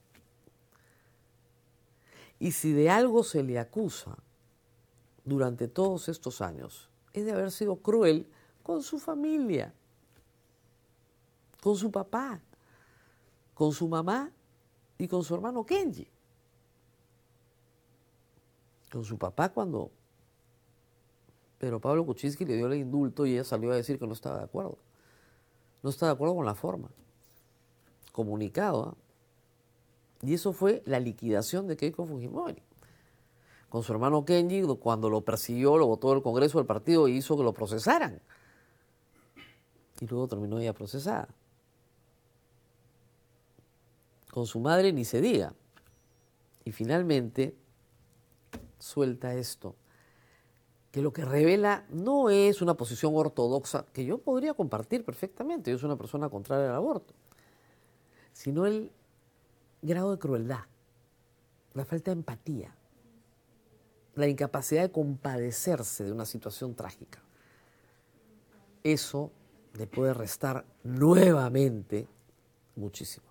Y si de algo se le acusa durante todos estos años, es de haber sido cruel con su familia, con su papá, con su mamá y con su hermano Kenji. Con su papá cuando Pedro Pablo Kuczynski le dio el indulto y ella salió a decir que no estaba de acuerdo. no está de acuerdo con la forma. Comunicado, ¿eh? Y eso fue la liquidación de Keiko Fujimori. Con su hermano Kenji, cuando lo persiguió, lo votó del Congreso del partido y hizo que lo procesaran. Y luego terminó ella procesada. Con su madre ni se diga. Y finalmente suelta esto, que lo que revela no es una posición ortodoxa, que yo podría compartir perfectamente, yo soy una persona contraria al aborto, sino el grado de crueldad, la falta de empatía, la incapacidad de compadecerse de una situación trágica. Eso le puede restar nuevamente muchísimo.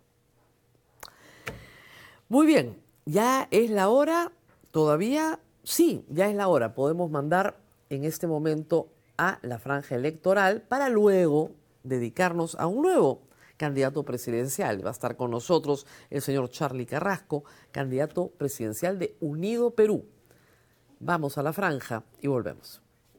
Muy bien, ya es la hora, todavía, sí, ya es la hora. Podemos mandar en este momento a la franja electoral para luego dedicarnos a un nuevo candidato presidencial. Va a estar con nosotros el señor Charly Carrasco, candidato presidencial de Unido Perú. Vamos a la franja y volvemos.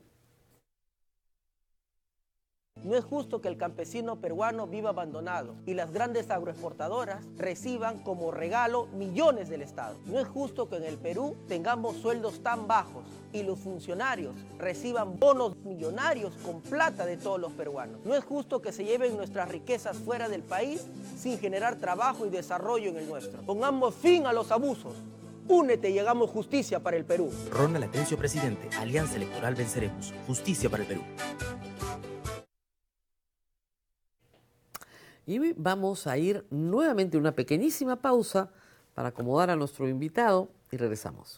No es justo que el campesino peruano viva abandonado y las grandes agroexportadoras reciban como regalo millones del Estado. No es justo que en el Perú tengamos sueldos tan bajos y los funcionarios reciban bonos millonarios con plata de todos los peruanos. No es justo que se lleven nuestras riquezas fuera del país sin generar trabajo y desarrollo en el nuestro. Pongamos fin a los abusos. Únete y hagamos justicia para el Perú. Ronald Atencio, presidente. Alianza Electoral Venceremos. Justicia para el Perú. Y vamos a ir nuevamente a una pequeñísima pausa para acomodar a nuestro invitado y regresamos.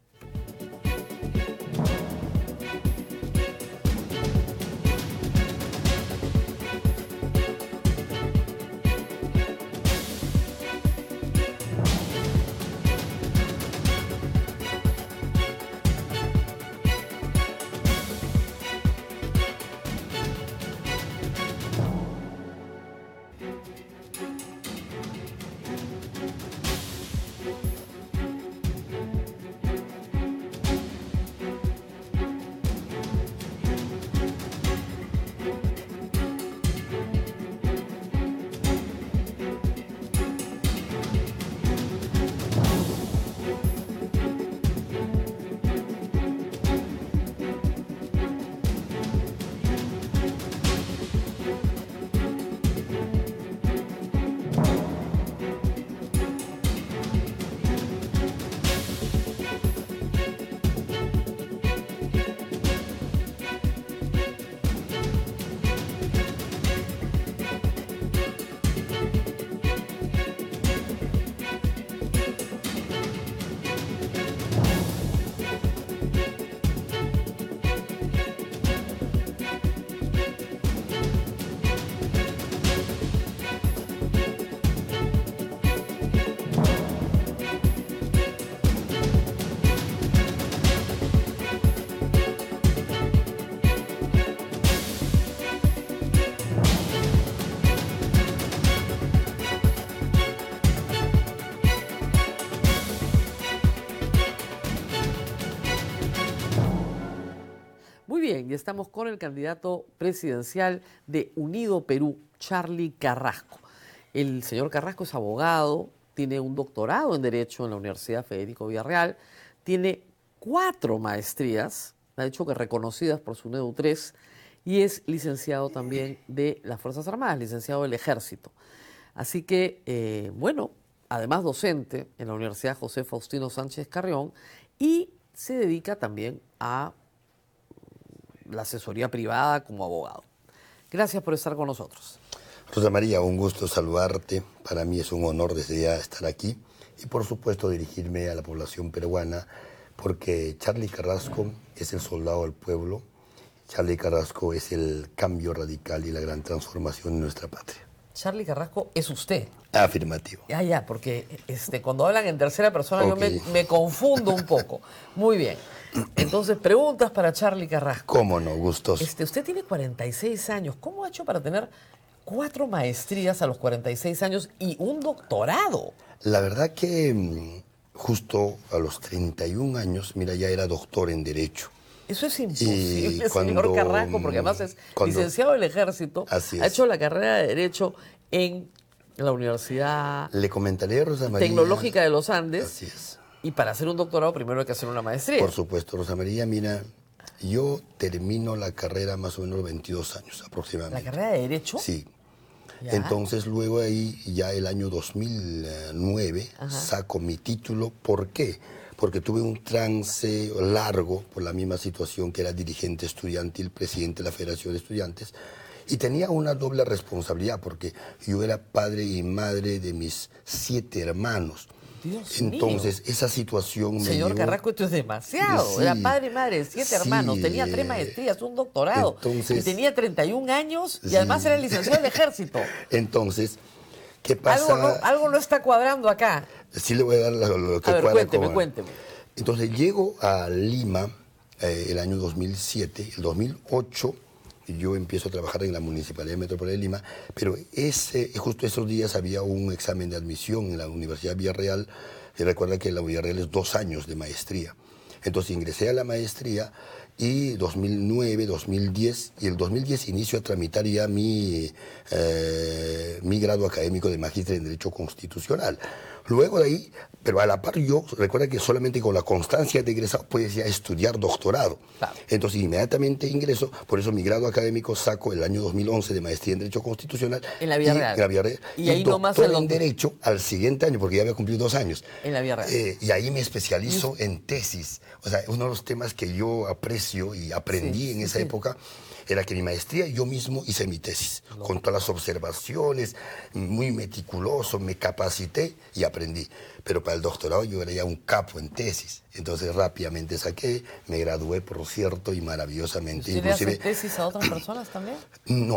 Bien, y estamos con el candidato presidencial de Unido Perú, Charly Carrasco. El señor Carrasco es abogado, tiene un doctorado en Derecho en la Universidad Federico Villarreal, tiene 4 maestrías, ha dicho que reconocidas por su NEDU 3, y es licenciado también de las Fuerzas Armadas, licenciado del Ejército. Así que, bueno, además docente en la Universidad José Faustino Sánchez Carrión, y se dedica también a la asesoría privada como abogado. Gracias por estar con nosotros. Rosa María, un gusto saludarte. Para mí es un honor desde ya estar aquí y por supuesto dirigirme a la población peruana porque Charly Carrasco es el soldado del pueblo. Charly Carrasco es el cambio radical y la gran transformación de nuestra patria. Charly Carrasco es usted. Afirmativo. Ya, porque cuando hablan en tercera persona okay, yo me confundo un poco. Muy bien. Entonces, preguntas para Charly Carrasco. ¿Cómo no? Gustoso. Usted tiene 46 años. ¿Cómo ha hecho para tener 4 maestrías a los 46 años y un doctorado? La verdad que justo a los 31 años, mira, ya era doctor en Derecho. Eso es imposible, señor Carrasco, porque además es licenciado del Ejército, ha hecho la carrera de Derecho en la Universidad Le comentaré, Rosa María, Tecnológica de los Andes. Así es. Y para hacer un doctorado primero hay que hacer una maestría. Por supuesto, Rosa María, mira, yo termino la carrera más o menos 22 años aproximadamente. ¿La carrera de Derecho? Sí. ¿Ya? Entonces luego ahí, ya el año 2009, saco mi título. ¿Por qué? Porque tuve un trance largo por la misma situación, que era dirigente estudiantil, presidente de la Federación de Estudiantes, y tenía una doble responsabilidad, porque yo era padre y madre de mis 7 hermanos. Dios Entonces, mío. Esa situación me Señor llevó... Carrasco, esto es demasiado. Sí, era padre y madre, 7 hermanos, tenía 3 maestrías, un doctorado, entonces, y tenía 31 años, y además era licenciado del Ejército. Entonces, ¿qué pasa? Algo no está cuadrando acá. Sí le voy a dar lo que a ver, cuadra. Cuénteme. Entonces, llego a Lima el año 2007, el 2008... yo empiezo a trabajar en la Municipalidad Metropolitana de Lima, pero justo esos días había un examen de admisión en la Universidad Villarreal, y recuerda que la Villarreal es 2 años de maestría. Entonces ingresé a la maestría y 2009, 2010, y el 2010 inicio a tramitar ya mi grado académico de magíster en Derecho Constitucional. Luego de ahí, pero a la par yo, recuerda que solamente con la constancia de egresado puedes ya estudiar doctorado. Claro. Entonces inmediatamente ingreso, por eso mi grado académico saco el año 2011 de maestría en Derecho Constitucional. En la Villarreal. En la Villarreal. Y ahí nomás doctor en Derecho al siguiente año, porque ya había cumplido 2 años. En la Villarreal. Y ahí me especializo en tesis. O sea, uno de los temas que yo aprecio y aprendí en esa época era que mi maestría yo mismo hice mi tesis, con todas las observaciones, muy meticuloso, me capacité y aprendí. Pero para el doctorado yo era ya un capo en tesis. Entonces rápidamente saqué, me gradué, por cierto, y maravillosamente. ¿Usted le hace tesis a otras personas también? No,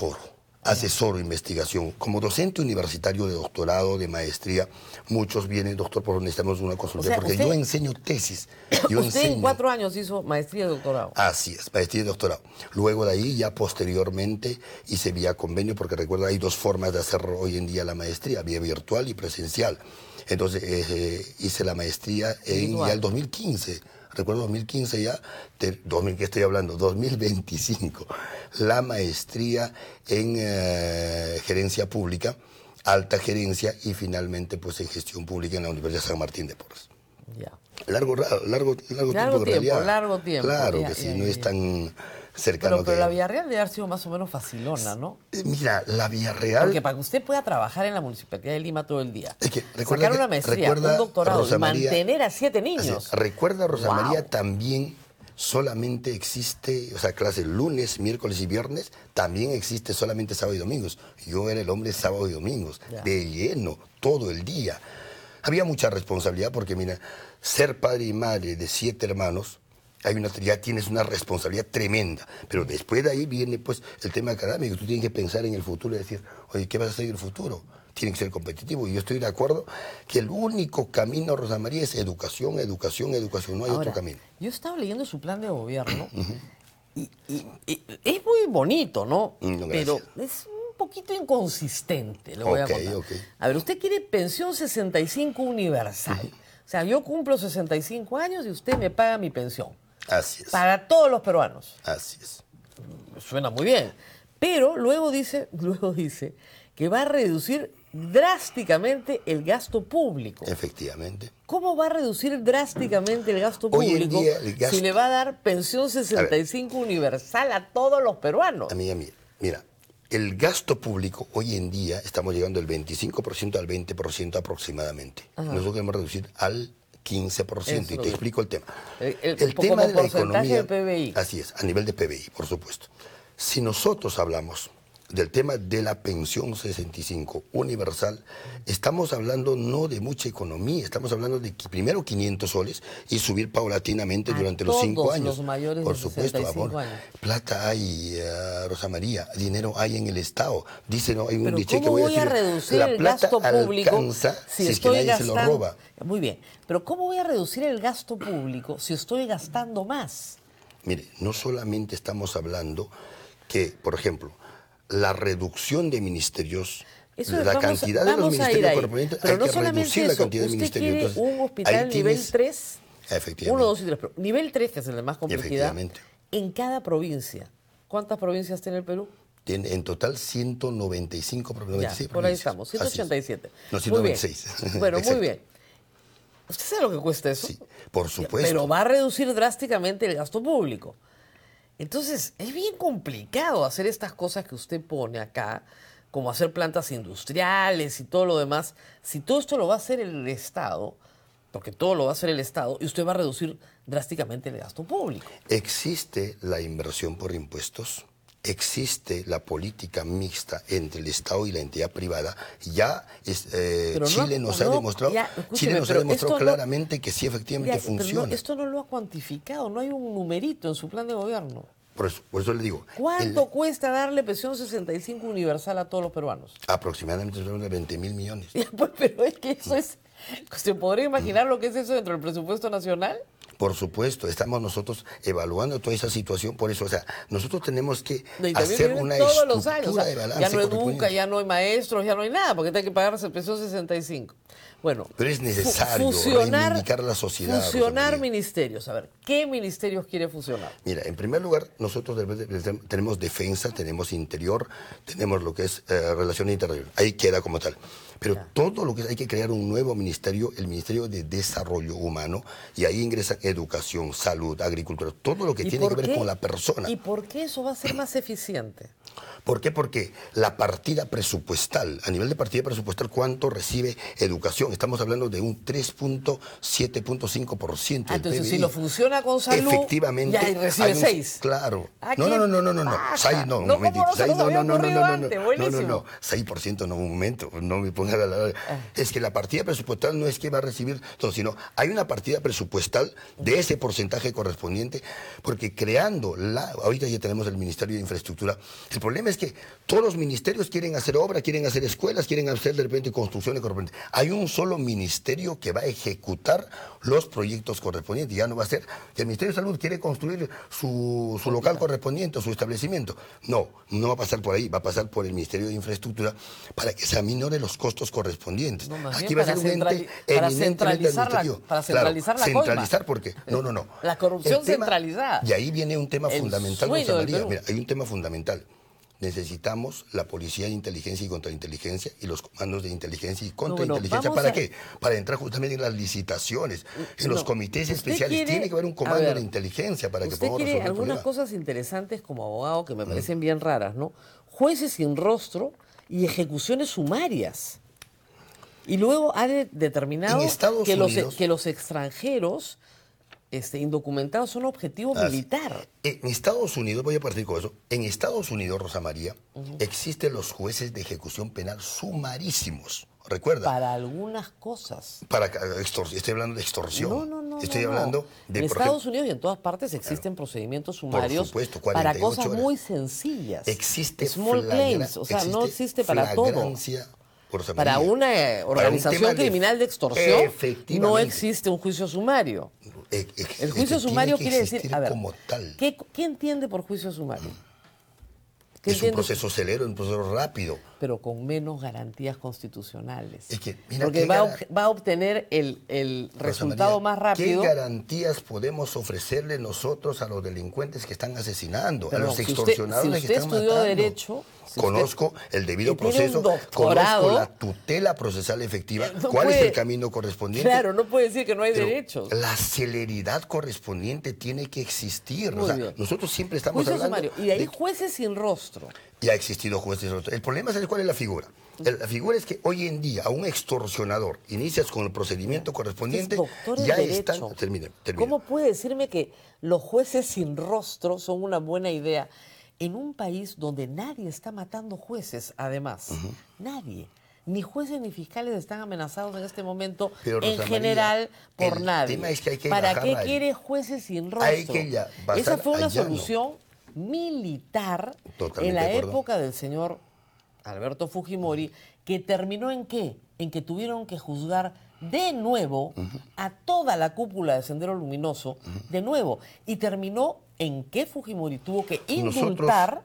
asesoro investigación. Como docente universitario de doctorado, de maestría, muchos vienen, doctor, por donde necesitamos una consulta, porque yo enseño tesis. Usted en 4 años hizo maestría y doctorado. Así es, maestría y doctorado. Luego de ahí, ya posteriormente, hice vía convenio, porque recuerda, hay 2 formas de hacer hoy en día la maestría, vía virtual y presencial. Entonces hice la maestría en ya el 2015. Recuerdo 2015 ya, ¿qué estoy hablando? 2025. La maestría en gerencia pública, alta gerencia y finalmente pues en gestión pública en la Universidad San Martín de Porres. Ya. Largo tiempo de realidad. Largo tiempo. Claro que sí, no es tan cercano. Pero la Villarreal debe haber sido más o menos facilona, ¿no? Mira, la Villarreal... Porque para que usted pueda trabajar en la Municipalidad de Lima todo el día, es que, sacar una maestría, un doctorado y mantener a 7 niños. Recuerda, Rosa María, también solamente existe, o sea, clases lunes, miércoles y viernes, también existe solamente sábado y domingos. Yo era el hombre sábado y domingos, de lleno, todo el día. Había mucha responsabilidad porque, mira, ser padre y madre de 7 hermanos, ya tienes una responsabilidad tremenda, pero después de ahí viene pues el tema académico. Tú tienes que pensar en el futuro y decir, oye, ¿qué vas a hacer en el futuro? Tiene que ser competitivo, y yo estoy de acuerdo que el único camino, Rosa María, es educación, educación, educación, no hay otro camino. Yo estaba leyendo su plan de gobierno y es muy bonito, ¿no? Pero es un poquito inconsistente, le voy a contar. A ver, usted quiere pensión 65 universal. O sea, yo cumplo 65 años y usted me paga mi pensión. Así es. Para todos los peruanos. Así es. Suena muy bien. Pero luego dice que va a reducir drásticamente el gasto público. Efectivamente. ¿Cómo va a reducir drásticamente el gasto público si le va a dar pensión 65 universal a todos los peruanos? Amiga, mira, el gasto público hoy en día estamos llegando del 25% al 20% aproximadamente. Nosotros queremos reducir al 15%, y te explico el tema. El tema de la economía, del PBI. Así es, a nivel de PBI, por supuesto. Si nosotros hablamos del tema de la pensión 65 universal, estamos hablando no de mucha economía, estamos hablando de primero 500 soles y subir paulatinamente durante los 5 años. Los mayores por de supuesto, 65 años. Plata hay, Rosa María, dinero hay en el Estado. Dice, no, hay un Pero dicho que ¿cómo voy a decir, a reducir la el plata gasto público alcanza si es que estoy nadie se lo roba? Muy bien, pero ¿cómo voy a reducir el gasto público si estoy gastando más? Mire, no solamente estamos hablando que, por ejemplo, la reducción de ministerios, la cantidad de los ministerios correspondientes, hay que reducir la cantidad de ministerios. ¿Usted quiere un hospital nivel 3? Efectivamente. 1, 2 y 3. Pero nivel 3, que es el de más complejidad, Efectivamente. en cada provincia. ¿Cuántas provincias tiene el Perú? Tiene en total 195 provincias. Ya, por ahí estamos, 187. No, Muy bien. 196. Bueno, muy Exacto. bien. ¿Usted sabe lo que cuesta eso? Sí, por supuesto. Pero va a reducir drásticamente el gasto público. Entonces, es bien complicado hacer estas cosas que usted pone acá, como hacer plantas industriales y todo lo demás. Si todo esto lo va a hacer el Estado, porque todo lo va a hacer el Estado, y usted va a reducir drásticamente el gasto público. Existe la inversión por impuestos, existe la política mixta entre el Estado y la entidad privada. Ya Chile nos ha demostrado, claramente que sí efectivamente funciona. Pero esto no lo ha cuantificado, no hay un numerito en su plan de gobierno. Por eso le digo. ¿Cuánto cuesta darle pensión 65 universal a todos los peruanos? Aproximadamente 20.000 millones. Pero es que eso es... ¿Se podría imaginar lo que es eso dentro del presupuesto nacional? Por supuesto, estamos nosotros evaluando toda esa situación, por eso, o sea, nosotros tenemos que hacer una todos los estructura años, o sea, de balance. ya no educa, ya no hay maestros, ya no hay nada, porque hay que pagarse el pensión 65. Bueno, pero es necesario reivindicar la sociedad. Fusionar ministerios. A ver, ¿qué ministerios quiere fusionar? Mira, en primer lugar, nosotros tenemos defensa, tenemos interior, tenemos lo que es relaciones internacionales. Ahí queda como tal. Pero todo lo que hay que crear un nuevo ministerio, el Ministerio de Desarrollo Humano, y ahí ingresan educación, salud, agricultura, todo lo que tiene que ver con la persona. ¿Y por qué eso va a ser más eficiente? ¿Por qué? Porque la partida presupuestal, a nivel de partida presupuestal, ¿cuánto recibe educación? Estamos hablando de un 3.7.5% del entonces, PBI. si lo funciona con salud, efectivamente, ya recibe 6. Claro. No. 6 no, un momentito. 6 no. 6% no, un momento, no me ponga la... Es que la partida presupuestal no es que va a recibir todo, sino hay una partida presupuestal de ese porcentaje correspondiente, porque creando ahorita ya tenemos el Ministerio de Infraestructura. El problema es que todos los ministerios quieren hacer obra, quieren hacer escuelas, quieren hacer de repente construcciones correspondientes. Hay un solo ministerio que va a ejecutar los proyectos correspondientes. Ya no va a ser que el Ministerio de Salud quiere construir su local correspondiente, su establecimiento. No va a pasar por ahí, va a pasar por el Ministerio de Infraestructura para que se aminoren los costos correspondientes. Aquí va a ser un ente eminentemente administrativo. Para centralizar la centralizar, ¿por qué? No. La corrupción centralizada. Y ahí viene un tema fundamental, Rosa María. Mira, hay un tema fundamental. Necesitamos la policía de inteligencia y contrainteligencia y los comandos de inteligencia y contrainteligencia. ¿Para qué? Para entrar justamente en las licitaciones, en los comités especiales. Tiene que haber un comando de inteligencia para que podamos resolver el problema. Algunas cosas interesantes como abogado que me parecen bien raras, ¿no? Jueces sin rostro y ejecuciones sumarias. Y luego ha determinado que los extranjeros indocumentados son objetivo militar. En Estados Unidos, voy a partir con eso, en Estados Unidos, Rosa María, existen los jueces de ejecución penal sumarísimos. ¿Recuerda? Para algunas cosas. Estoy hablando de extorsión. No. Estoy hablando de... En Estados Unidos y en todas partes existen procedimientos sumarios para cosas muy sencillas. Existe small claims, o sea, no existe para todo. Para una organización criminal de extorsión no existe un juicio sumario. El juicio sumario quiere decir, a ver, como tal. ¿qué entiende por juicio sumario? Es un proceso celero, un proceso rápido. Pero con menos garantías constitucionales. Es que, porque va a obtener el resultado más rápido. ¿Qué garantías podemos ofrecerle nosotros a los delincuentes que están asesinando, a los extorsionadores que están matando? Si usted estudió Derecho... Conozco el debido proceso, conozco la tutela procesal efectiva, cuál es el camino correspondiente. Claro, no puede decir que no hay derechos. La celeridad correspondiente tiene que existir. Nosotros siempre estamos hablando... Sumario. Y de ahí jueces sin rostro. Y ha existido jueces sin rostro. El problema es cuál es la figura. La figura es que hoy en día a un extorsionador inicias con el procedimiento correspondiente, ya están... Termina. ¿Cómo puede decirme que los jueces sin rostro son una buena idea? En un país donde nadie está matando jueces, además, nadie, ni jueces ni fiscales están amenazados en este momento, en general, por nadie. Es que hay que ¿Para qué quiere jueces sin rostro? Esa fue una solución militar en la época del señor Alberto Fujimori, que terminó ¿en qué? En que tuvieron que juzgar de nuevo a toda la cúpula de Sendero Luminoso, de nuevo, y terminó en que Fujimori tuvo que indultar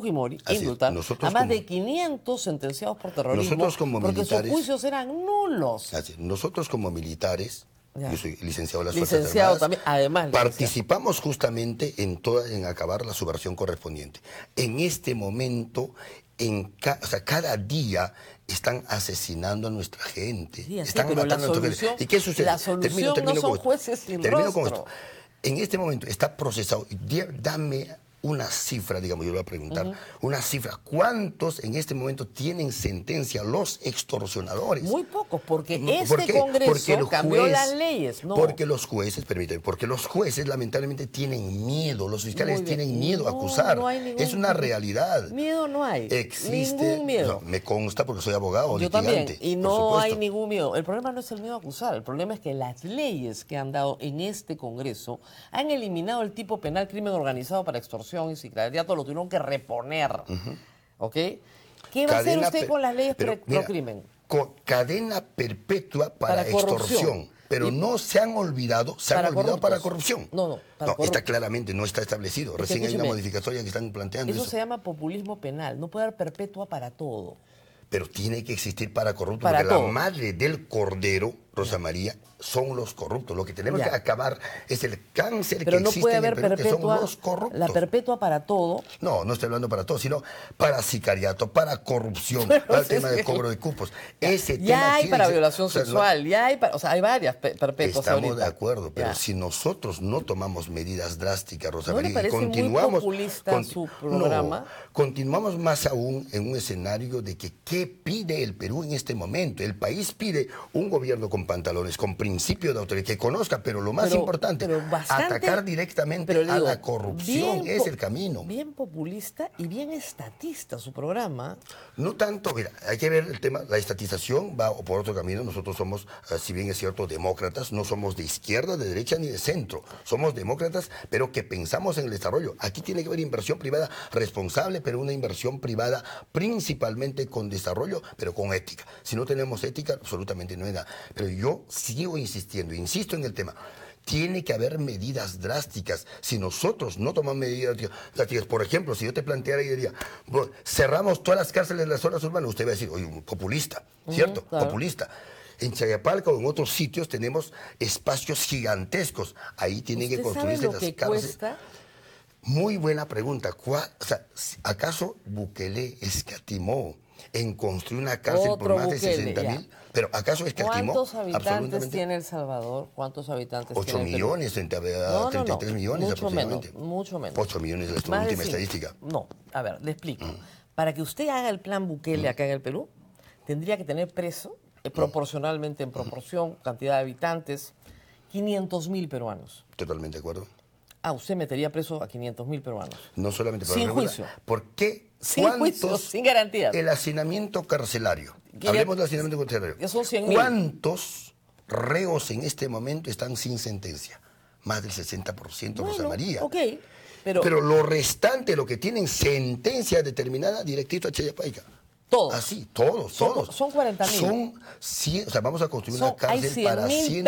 a más de 500 sentenciados por terrorismo, porque sus juicios eran nulos. Nosotros como militares Ya. Yo soy licenciado de las Fuerzas Licenciado Armadas. también, además. Participamos justamente en acabar la subversión correspondiente. En este momento, o sea, cada día están asesinando a nuestra gente. Sí, así, están pero matando a nuestra gente. ¿Y qué sucede? La solución no son jueces sin Termino con rostro. esto. En este momento está procesado. Dame una cifra, digamos, yo le voy a preguntar, una cifra. ¿Cuántos en este momento tienen sentencia los extorsionadores? Muy pocos, porque ¿Por qué? Congreso cambió las leyes. No. Porque los jueces, permíteme, porque los jueces lamentablemente tienen miedo, los fiscales tienen miedo a acusar. No hay ningún, es una realidad. Miedo no hay. Existe, ningún miedo. No, me consta porque soy abogado, Yo litigante. también, y no hay ningún miedo. El problema no es el miedo a acusar, el problema es que las leyes que han dado en este Congreso han eliminado el tipo penal crimen organizado para extorsión y sicariato, lo tuvieron que reponer. ¿Ok? ¿Qué va a hacer usted con las leyes pro crimen? Cadena perpetua para extorsión. Pero no se han olvidado, para corrupción. No, está claramente, no está establecido. Recién hay una modificatoria que están planteando eso. Eso se llama populismo penal. No puede haber perpetua para todo. Pero tiene que existir para corruptos, porque la madre del cordero, Rosa María, son los corruptos. Lo que tenemos que acabar es el cáncer que existe en el Perú, que son los corruptos. La perpetua para todo. No estoy hablando para todo, sino para sicariato, para corrupción, para el tema de cobro de cupos. Ya hay para violación sexual, ya hay para, hay varias perpetuas. Estamos de acuerdo, pero si nosotros no tomamos medidas drásticas, Rosa María, ¿No le parece continuamos muy populista su programa? Continuamos más aún en un escenario de que ¿qué pide el Perú en este momento? El país pide un gobierno con pantalones, con principio de autoridad, que conozca, pero lo más importante, atacar directamente a la corrupción es el camino. Bien populista y bien estatista su programa. No tanto, mira, hay que ver el tema, la estatización va por otro camino. Nosotros somos, si bien es cierto, demócratas, no somos de izquierda, de derecha ni de centro. Somos demócratas, pero que pensamos en el desarrollo. Aquí tiene que haber inversión privada responsable, pero una inversión privada principalmente con desarrollo, pero con ética. Si no tenemos ética, absolutamente no hay nada. Pero yo sigo insistiendo, insisto en el tema. Tiene que haber medidas drásticas. Si nosotros no tomamos medidas drásticas, por ejemplo, si yo te planteara y diría, cerramos todas las cárceles de las zonas urbanas, usted va a decir, oye, populista, ¿cierto? Claro. Populista. En Chayapalca o en otros sitios tenemos espacios gigantescos. Ahí tienen que construirse las cárceles. ¿Cuesta? Muy buena pregunta. ¿Acaso Bukele escatimó en construir una cárcel por más de 60,000? ¿Pero acaso escatimó? ¿Cuántos habitantes tiene El Salvador? ¿Cuántos habitantes 8 tiene millones frente a 33 millones mucho aproximadamente. Mucho menos. 8 millones es la última estadística. No, a ver, le explico. Para que usted haga el plan Bukele acá en el Perú, tendría que tener preso, proporcionalmente en proporción, cantidad de habitantes, 500,000 peruanos. Totalmente de acuerdo. Usted metería preso a 500,000 peruanos. No solamente sin juicio. ¿Por qué? Sin juicio, sin garantía. El hacinamiento carcelario. Hablemos del hacinamiento carcelario. Ya son 100,000. ¿Cuántos reos en este momento están sin sentencia? Más del 60%, Rosa María. Ok. Pero lo restante, lo que tienen sentencia determinada, directito a Chayapalca. Todos. Así, todos. Son 40,000. Vamos a construir una cárcel para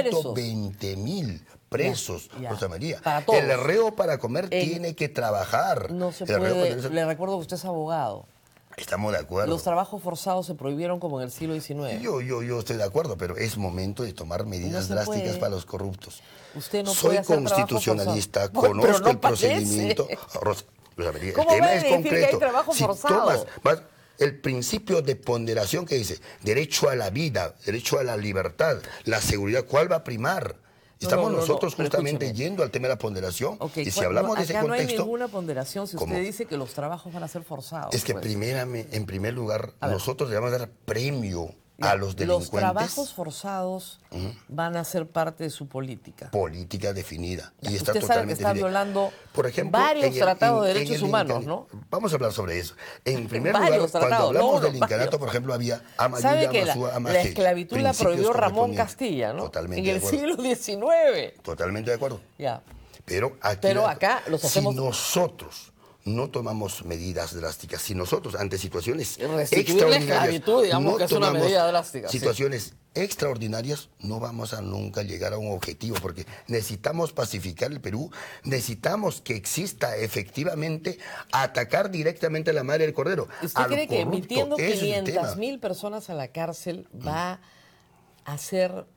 120,000 presos, Rosa María. Para todos. El reo para comer tiene que trabajar. No se puede. Le recuerdo que usted es abogado. Estamos de acuerdo. Los trabajos forzados se prohibieron como en el siglo XIX. Yo estoy de acuerdo, pero es momento de tomar medidas drásticas para los corruptos. Usted no Soy puede hacer constitucionalista, conozco el procedimiento. Rosa María, el tema es concreto. Si tomas el principio de ponderación que dice derecho a la vida, derecho a la libertad, la seguridad, ¿cuál va a primar? Estamos nosotros justamente yendo al tema de la ponderación. Okay, y si hablamos de ese contexto... no hay ninguna ponderación si usted dice que los trabajos van a ser forzados. Es que en primer lugar, nosotros le vamos a dar premio a los delincuentes. Los trabajos forzados van a ser parte de su política. Política definida. Y está totalmente sabe que está violando, por ejemplo, varios tratados de derechos humanos, ¿no? Vamos a hablar sobre eso. En primer lugar, cuando hablamos del incanato, por ejemplo, había ¿sabe que la esclavitud la prohibió Ramón Castilla, ¿no? Totalmente en el siglo XIX. Totalmente de acuerdo. Ya. Pero acá los hacemos... Si nosotros no tomamos medidas drásticas, si nosotros ante situaciones extraordinarias digamos que es una medida drástica, situaciones extraordinarias, no vamos a nunca llegar a un objetivo, porque necesitamos pacificar el Perú, necesitamos que exista efectivamente atacar directamente a la madre del cordero. ¿Usted cree que metiendo 500,000 personas a la cárcel va a ser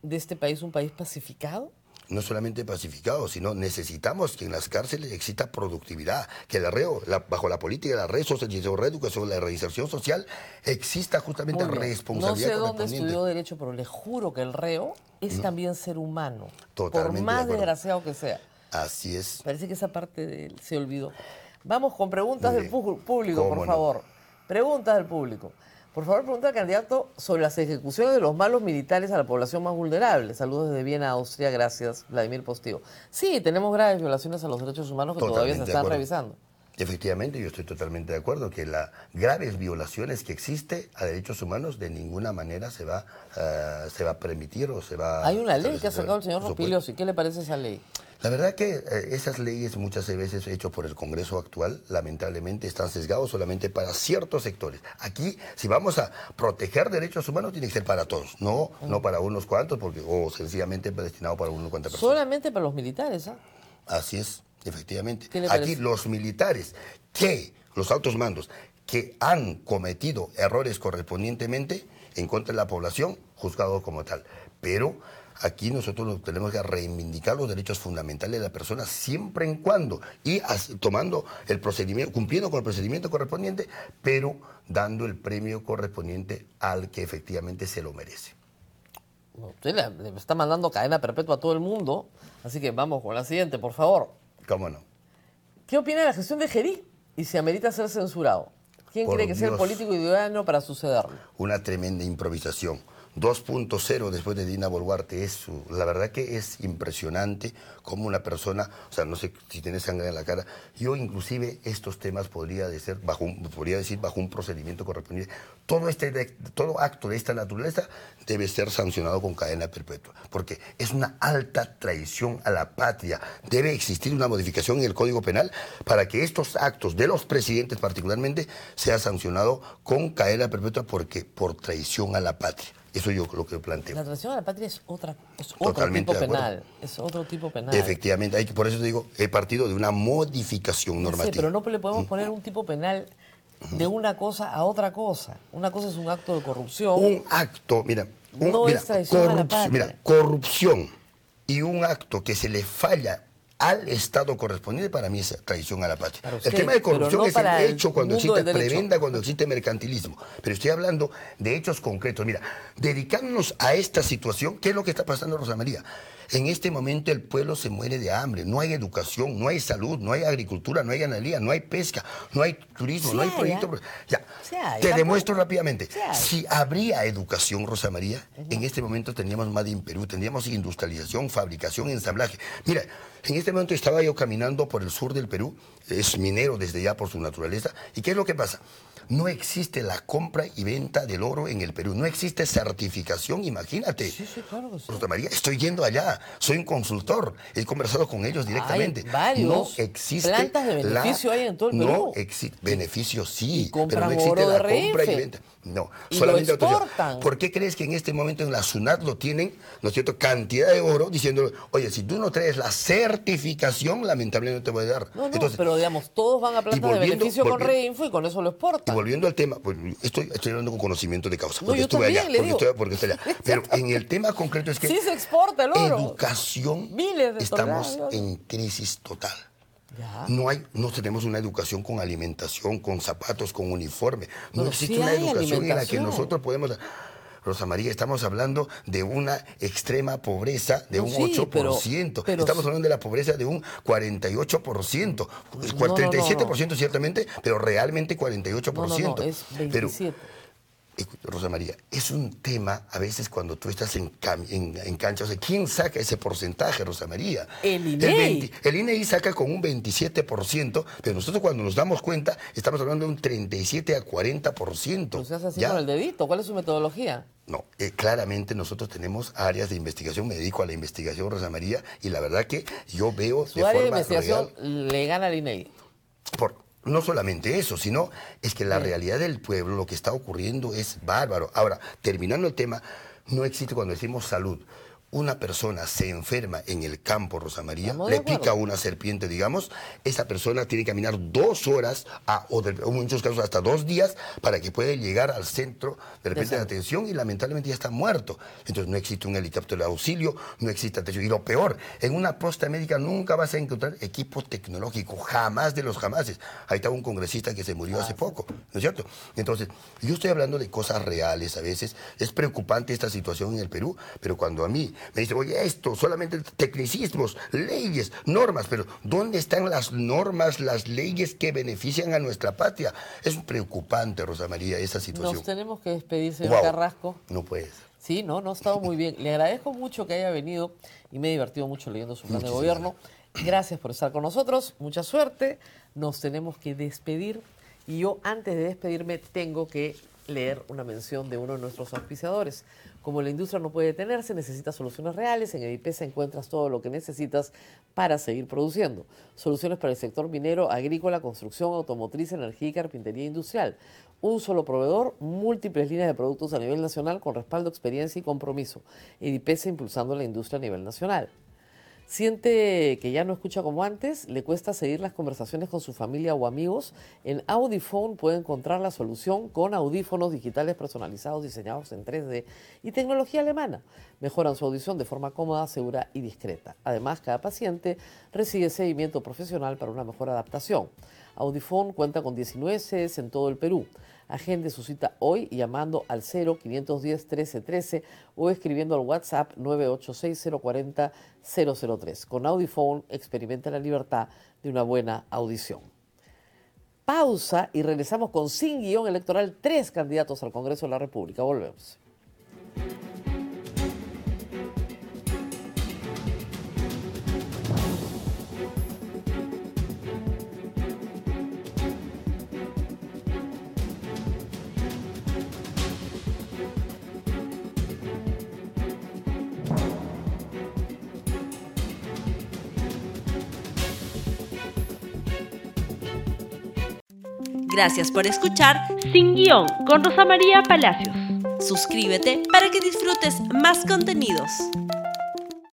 de este país un país pacificado? No solamente pacificado, sino necesitamos que en las cárceles exista productividad, que el reo, bajo la política de la reeducación, la reinserción social, exista justamente responsabilidad. No sé dónde estudió Derecho, pero le juro que el reo es también ser humano, totalmente por más desgraciado que sea. Así es. Parece que esa parte de él se olvidó. Vamos con preguntas del público, por favor. Preguntas del público. Por favor, pregunta al candidato sobre las ejecuciones de los malos militares a la población más vulnerable. Saludos desde Viena, Austria. Gracias, Vladimir Postigo. Sí, tenemos graves violaciones a los derechos humanos que todavía se están revisando. Efectivamente, yo estoy totalmente de acuerdo que las graves violaciones que existe a derechos humanos de ninguna manera se va a permitir o se va... Hay una ley que ha sacado el señor Rospigliosi. ¿Qué le parece esa ley? La verdad que esas leyes muchas veces hechas por el Congreso actual, lamentablemente están sesgados solamente para ciertos sectores. Aquí, si vamos a proteger derechos humanos, tiene que ser para todos, no para unos cuantos, o sencillamente destinado para unos cuantas personas. Solamente para los militares, ¿ah? Así es, efectivamente. Aquí los militares, los altos mandos, que han cometido errores correspondientemente en contra de la población, juzgados como tal. Pero aquí nosotros tenemos que reivindicar los derechos fundamentales de la persona siempre en cuando, y tomando el procedimiento, cumpliendo con el procedimiento correspondiente, pero dando el premio correspondiente al que efectivamente se lo merece. Usted le está mandando cadena perpetua a todo el mundo, así que vamos con la siguiente, por favor. ¿Cómo no? ¿Qué opina de la gestión de Gerí y si amerita ser censurado? ¿Quién cree que sea el político idóneo para sucederlo? Una tremenda improvisación. 2.0 después de Dina Boluarte. La verdad que es impresionante cómo una persona, o sea, no sé si tiene sangre en la cara. Yo inclusive estos temas podría decir bajo un procedimiento correspondiente. Todo acto de esta naturaleza debe ser sancionado con cadena perpetua, porque es una alta traición a la patria. Debe existir una modificación en el Código Penal para que estos actos de los presidentes particularmente sea sancionado con cadena perpetua por traición a la patria. Eso yo lo que planteo. La traición a la patria es otro tipo penal. Es otro tipo penal. Efectivamente, por eso digo, he partido de una modificación normativa. Sí, pero no le podemos poner un tipo penal de una cosa a otra cosa. Una cosa es un acto de corrupción. Un acto, es traición a la patria. Mira, corrupción y un acto que se le falla al Estado correspondiente, para mí es traición a la patria. El tema de corrupción es el hecho cuando existe prebenda, cuando existe mercantilismo. Pero estoy hablando de hechos concretos. Mira, dedicándonos a esta situación, ¿qué es lo que está pasando, Rosa María? En este momento el pueblo se muere de hambre, no hay educación, no hay salud, no hay agricultura, no hay ganadería, no hay pesca, no hay turismo, no hay proyectos. Te demuestro rápidamente. Si habría educación, Rosa María, en este momento teníamos Made in Perú, tendríamos industrialización, fabricación, ensamblaje. Mira, en este momento estaba yo caminando por el sur del Perú, es minero desde ya por su naturaleza, ¿y qué es lo que pasa? No existe la compra y venta del oro en el Perú. No existe certificación, imagínate. Sí, claro que sí. Rosa María, estoy yendo allá. Soy un consultor. He conversado con ellos directamente. Hay varios. No existe plantas de beneficio hay en todo el Perú. No existe. Beneficio sí, pero no existe oro la de compra RF. y venta. No, y solamente lo exportan. ¿Por qué crees que en este momento en la SUNAT lo tienen, ¿no es cierto?, cantidad de oro, diciendo, oye, si tú no traes la certificación, lamentablemente no te voy a dar? No, pero digamos, todos van a plantas de beneficio con Reinfo y con eso lo exportan. Y volviendo al tema, pues estoy hablando con conocimiento de causa, porque yo estuve allá, también, porque estoy allá. Pero en el tema concreto es que sí se exporta el oro. Educación, estamos en crisis total. No tenemos una educación con alimentación, con zapatos, con uniforme. No existe una educación en la que nosotros podemos... Rosa María, estamos hablando de una extrema pobreza de un 8%. Estamos hablando de la pobreza de un 48%. 37% ciertamente, pero realmente 48%. No, es 27%. Rosa María, es un tema a veces cuando tú estás en cancha, o sea, ¿quién saca ese porcentaje, Rosa María? El INEI. El INEI saca con un 27%, pero nosotros cuando nos damos cuenta estamos hablando de un 37 a 40%. Pues se hace así con el dedito, ¿cuál es su metodología? No, claramente nosotros tenemos áreas de investigación, me dedico a la investigación, Rosa María, y la verdad que yo veo su área de investigación le gana al INEI. No solamente eso, sino es que la realidad del pueblo, lo que está ocurriendo es bárbaro. Ahora, terminando el tema, no existe cuando decimos salud. una persona se enferma en el campo, Rosa María, le pica una serpiente, digamos, esa persona tiene que caminar 2 horas, o en muchos casos hasta 2 días, para que pueda llegar al centro de repente de atención y lamentablemente ya está muerto. Entonces no existe un helicóptero de auxilio, no existe atención. Y lo peor, en una posta médica nunca vas a encontrar equipo tecnológico, jamás de los jamases. Ahí está un congresista que se murió hace poco, ¿no es cierto? Entonces, yo estoy hablando de cosas reales a veces. Es preocupante esta situación en el Perú, pero cuando a mí me dicen, oye, esto, solamente tecnicismos, leyes, normas, pero ¿dónde están las normas, las leyes que benefician a nuestra patria? Es preocupante, Rosa María, esa situación. Nos tenemos que despedir, señor Carrasco. No puede ser. Sí, no ha estado muy bien. Le agradezco mucho que haya venido y me he divertido mucho leyendo su plan de gobierno. Gracias por estar con nosotros, mucha suerte. Nos tenemos que despedir y yo antes de despedirme tengo que leer una mención de uno de nuestros auspiciadores. Como la industria no puede detenerse, necesita soluciones reales. En Edipesa encuentras todo lo que necesitas para seguir produciendo. Soluciones para el sector minero, agrícola, construcción, automotriz, energía y carpintería industrial. Un solo proveedor, múltiples líneas de productos a nivel nacional con respaldo, experiencia y compromiso. Edipesa impulsando la industria a nivel nacional. Siente que ya no escucha como antes, le cuesta seguir las conversaciones con su familia o amigos. En Audiphone puede encontrar la solución con audífonos digitales personalizados diseñados en 3D y tecnología alemana. Mejoran su audición de forma cómoda, segura y discreta. Además, cada paciente recibe seguimiento profesional para una mejor adaptación. Audiphone cuenta con 19 sedes en todo el Perú. Agende su cita hoy llamando al 0510-1313 o escribiendo al WhatsApp 986-040-003. Con Audiphone experimenta la libertad de una buena audición. Pausa y regresamos con Sin Guión Electoral, 3 candidatos al Congreso de la República. Volvemos. Gracias por escuchar Sin Guión con Rosa María Palacios. Suscríbete para que disfrutes más contenidos.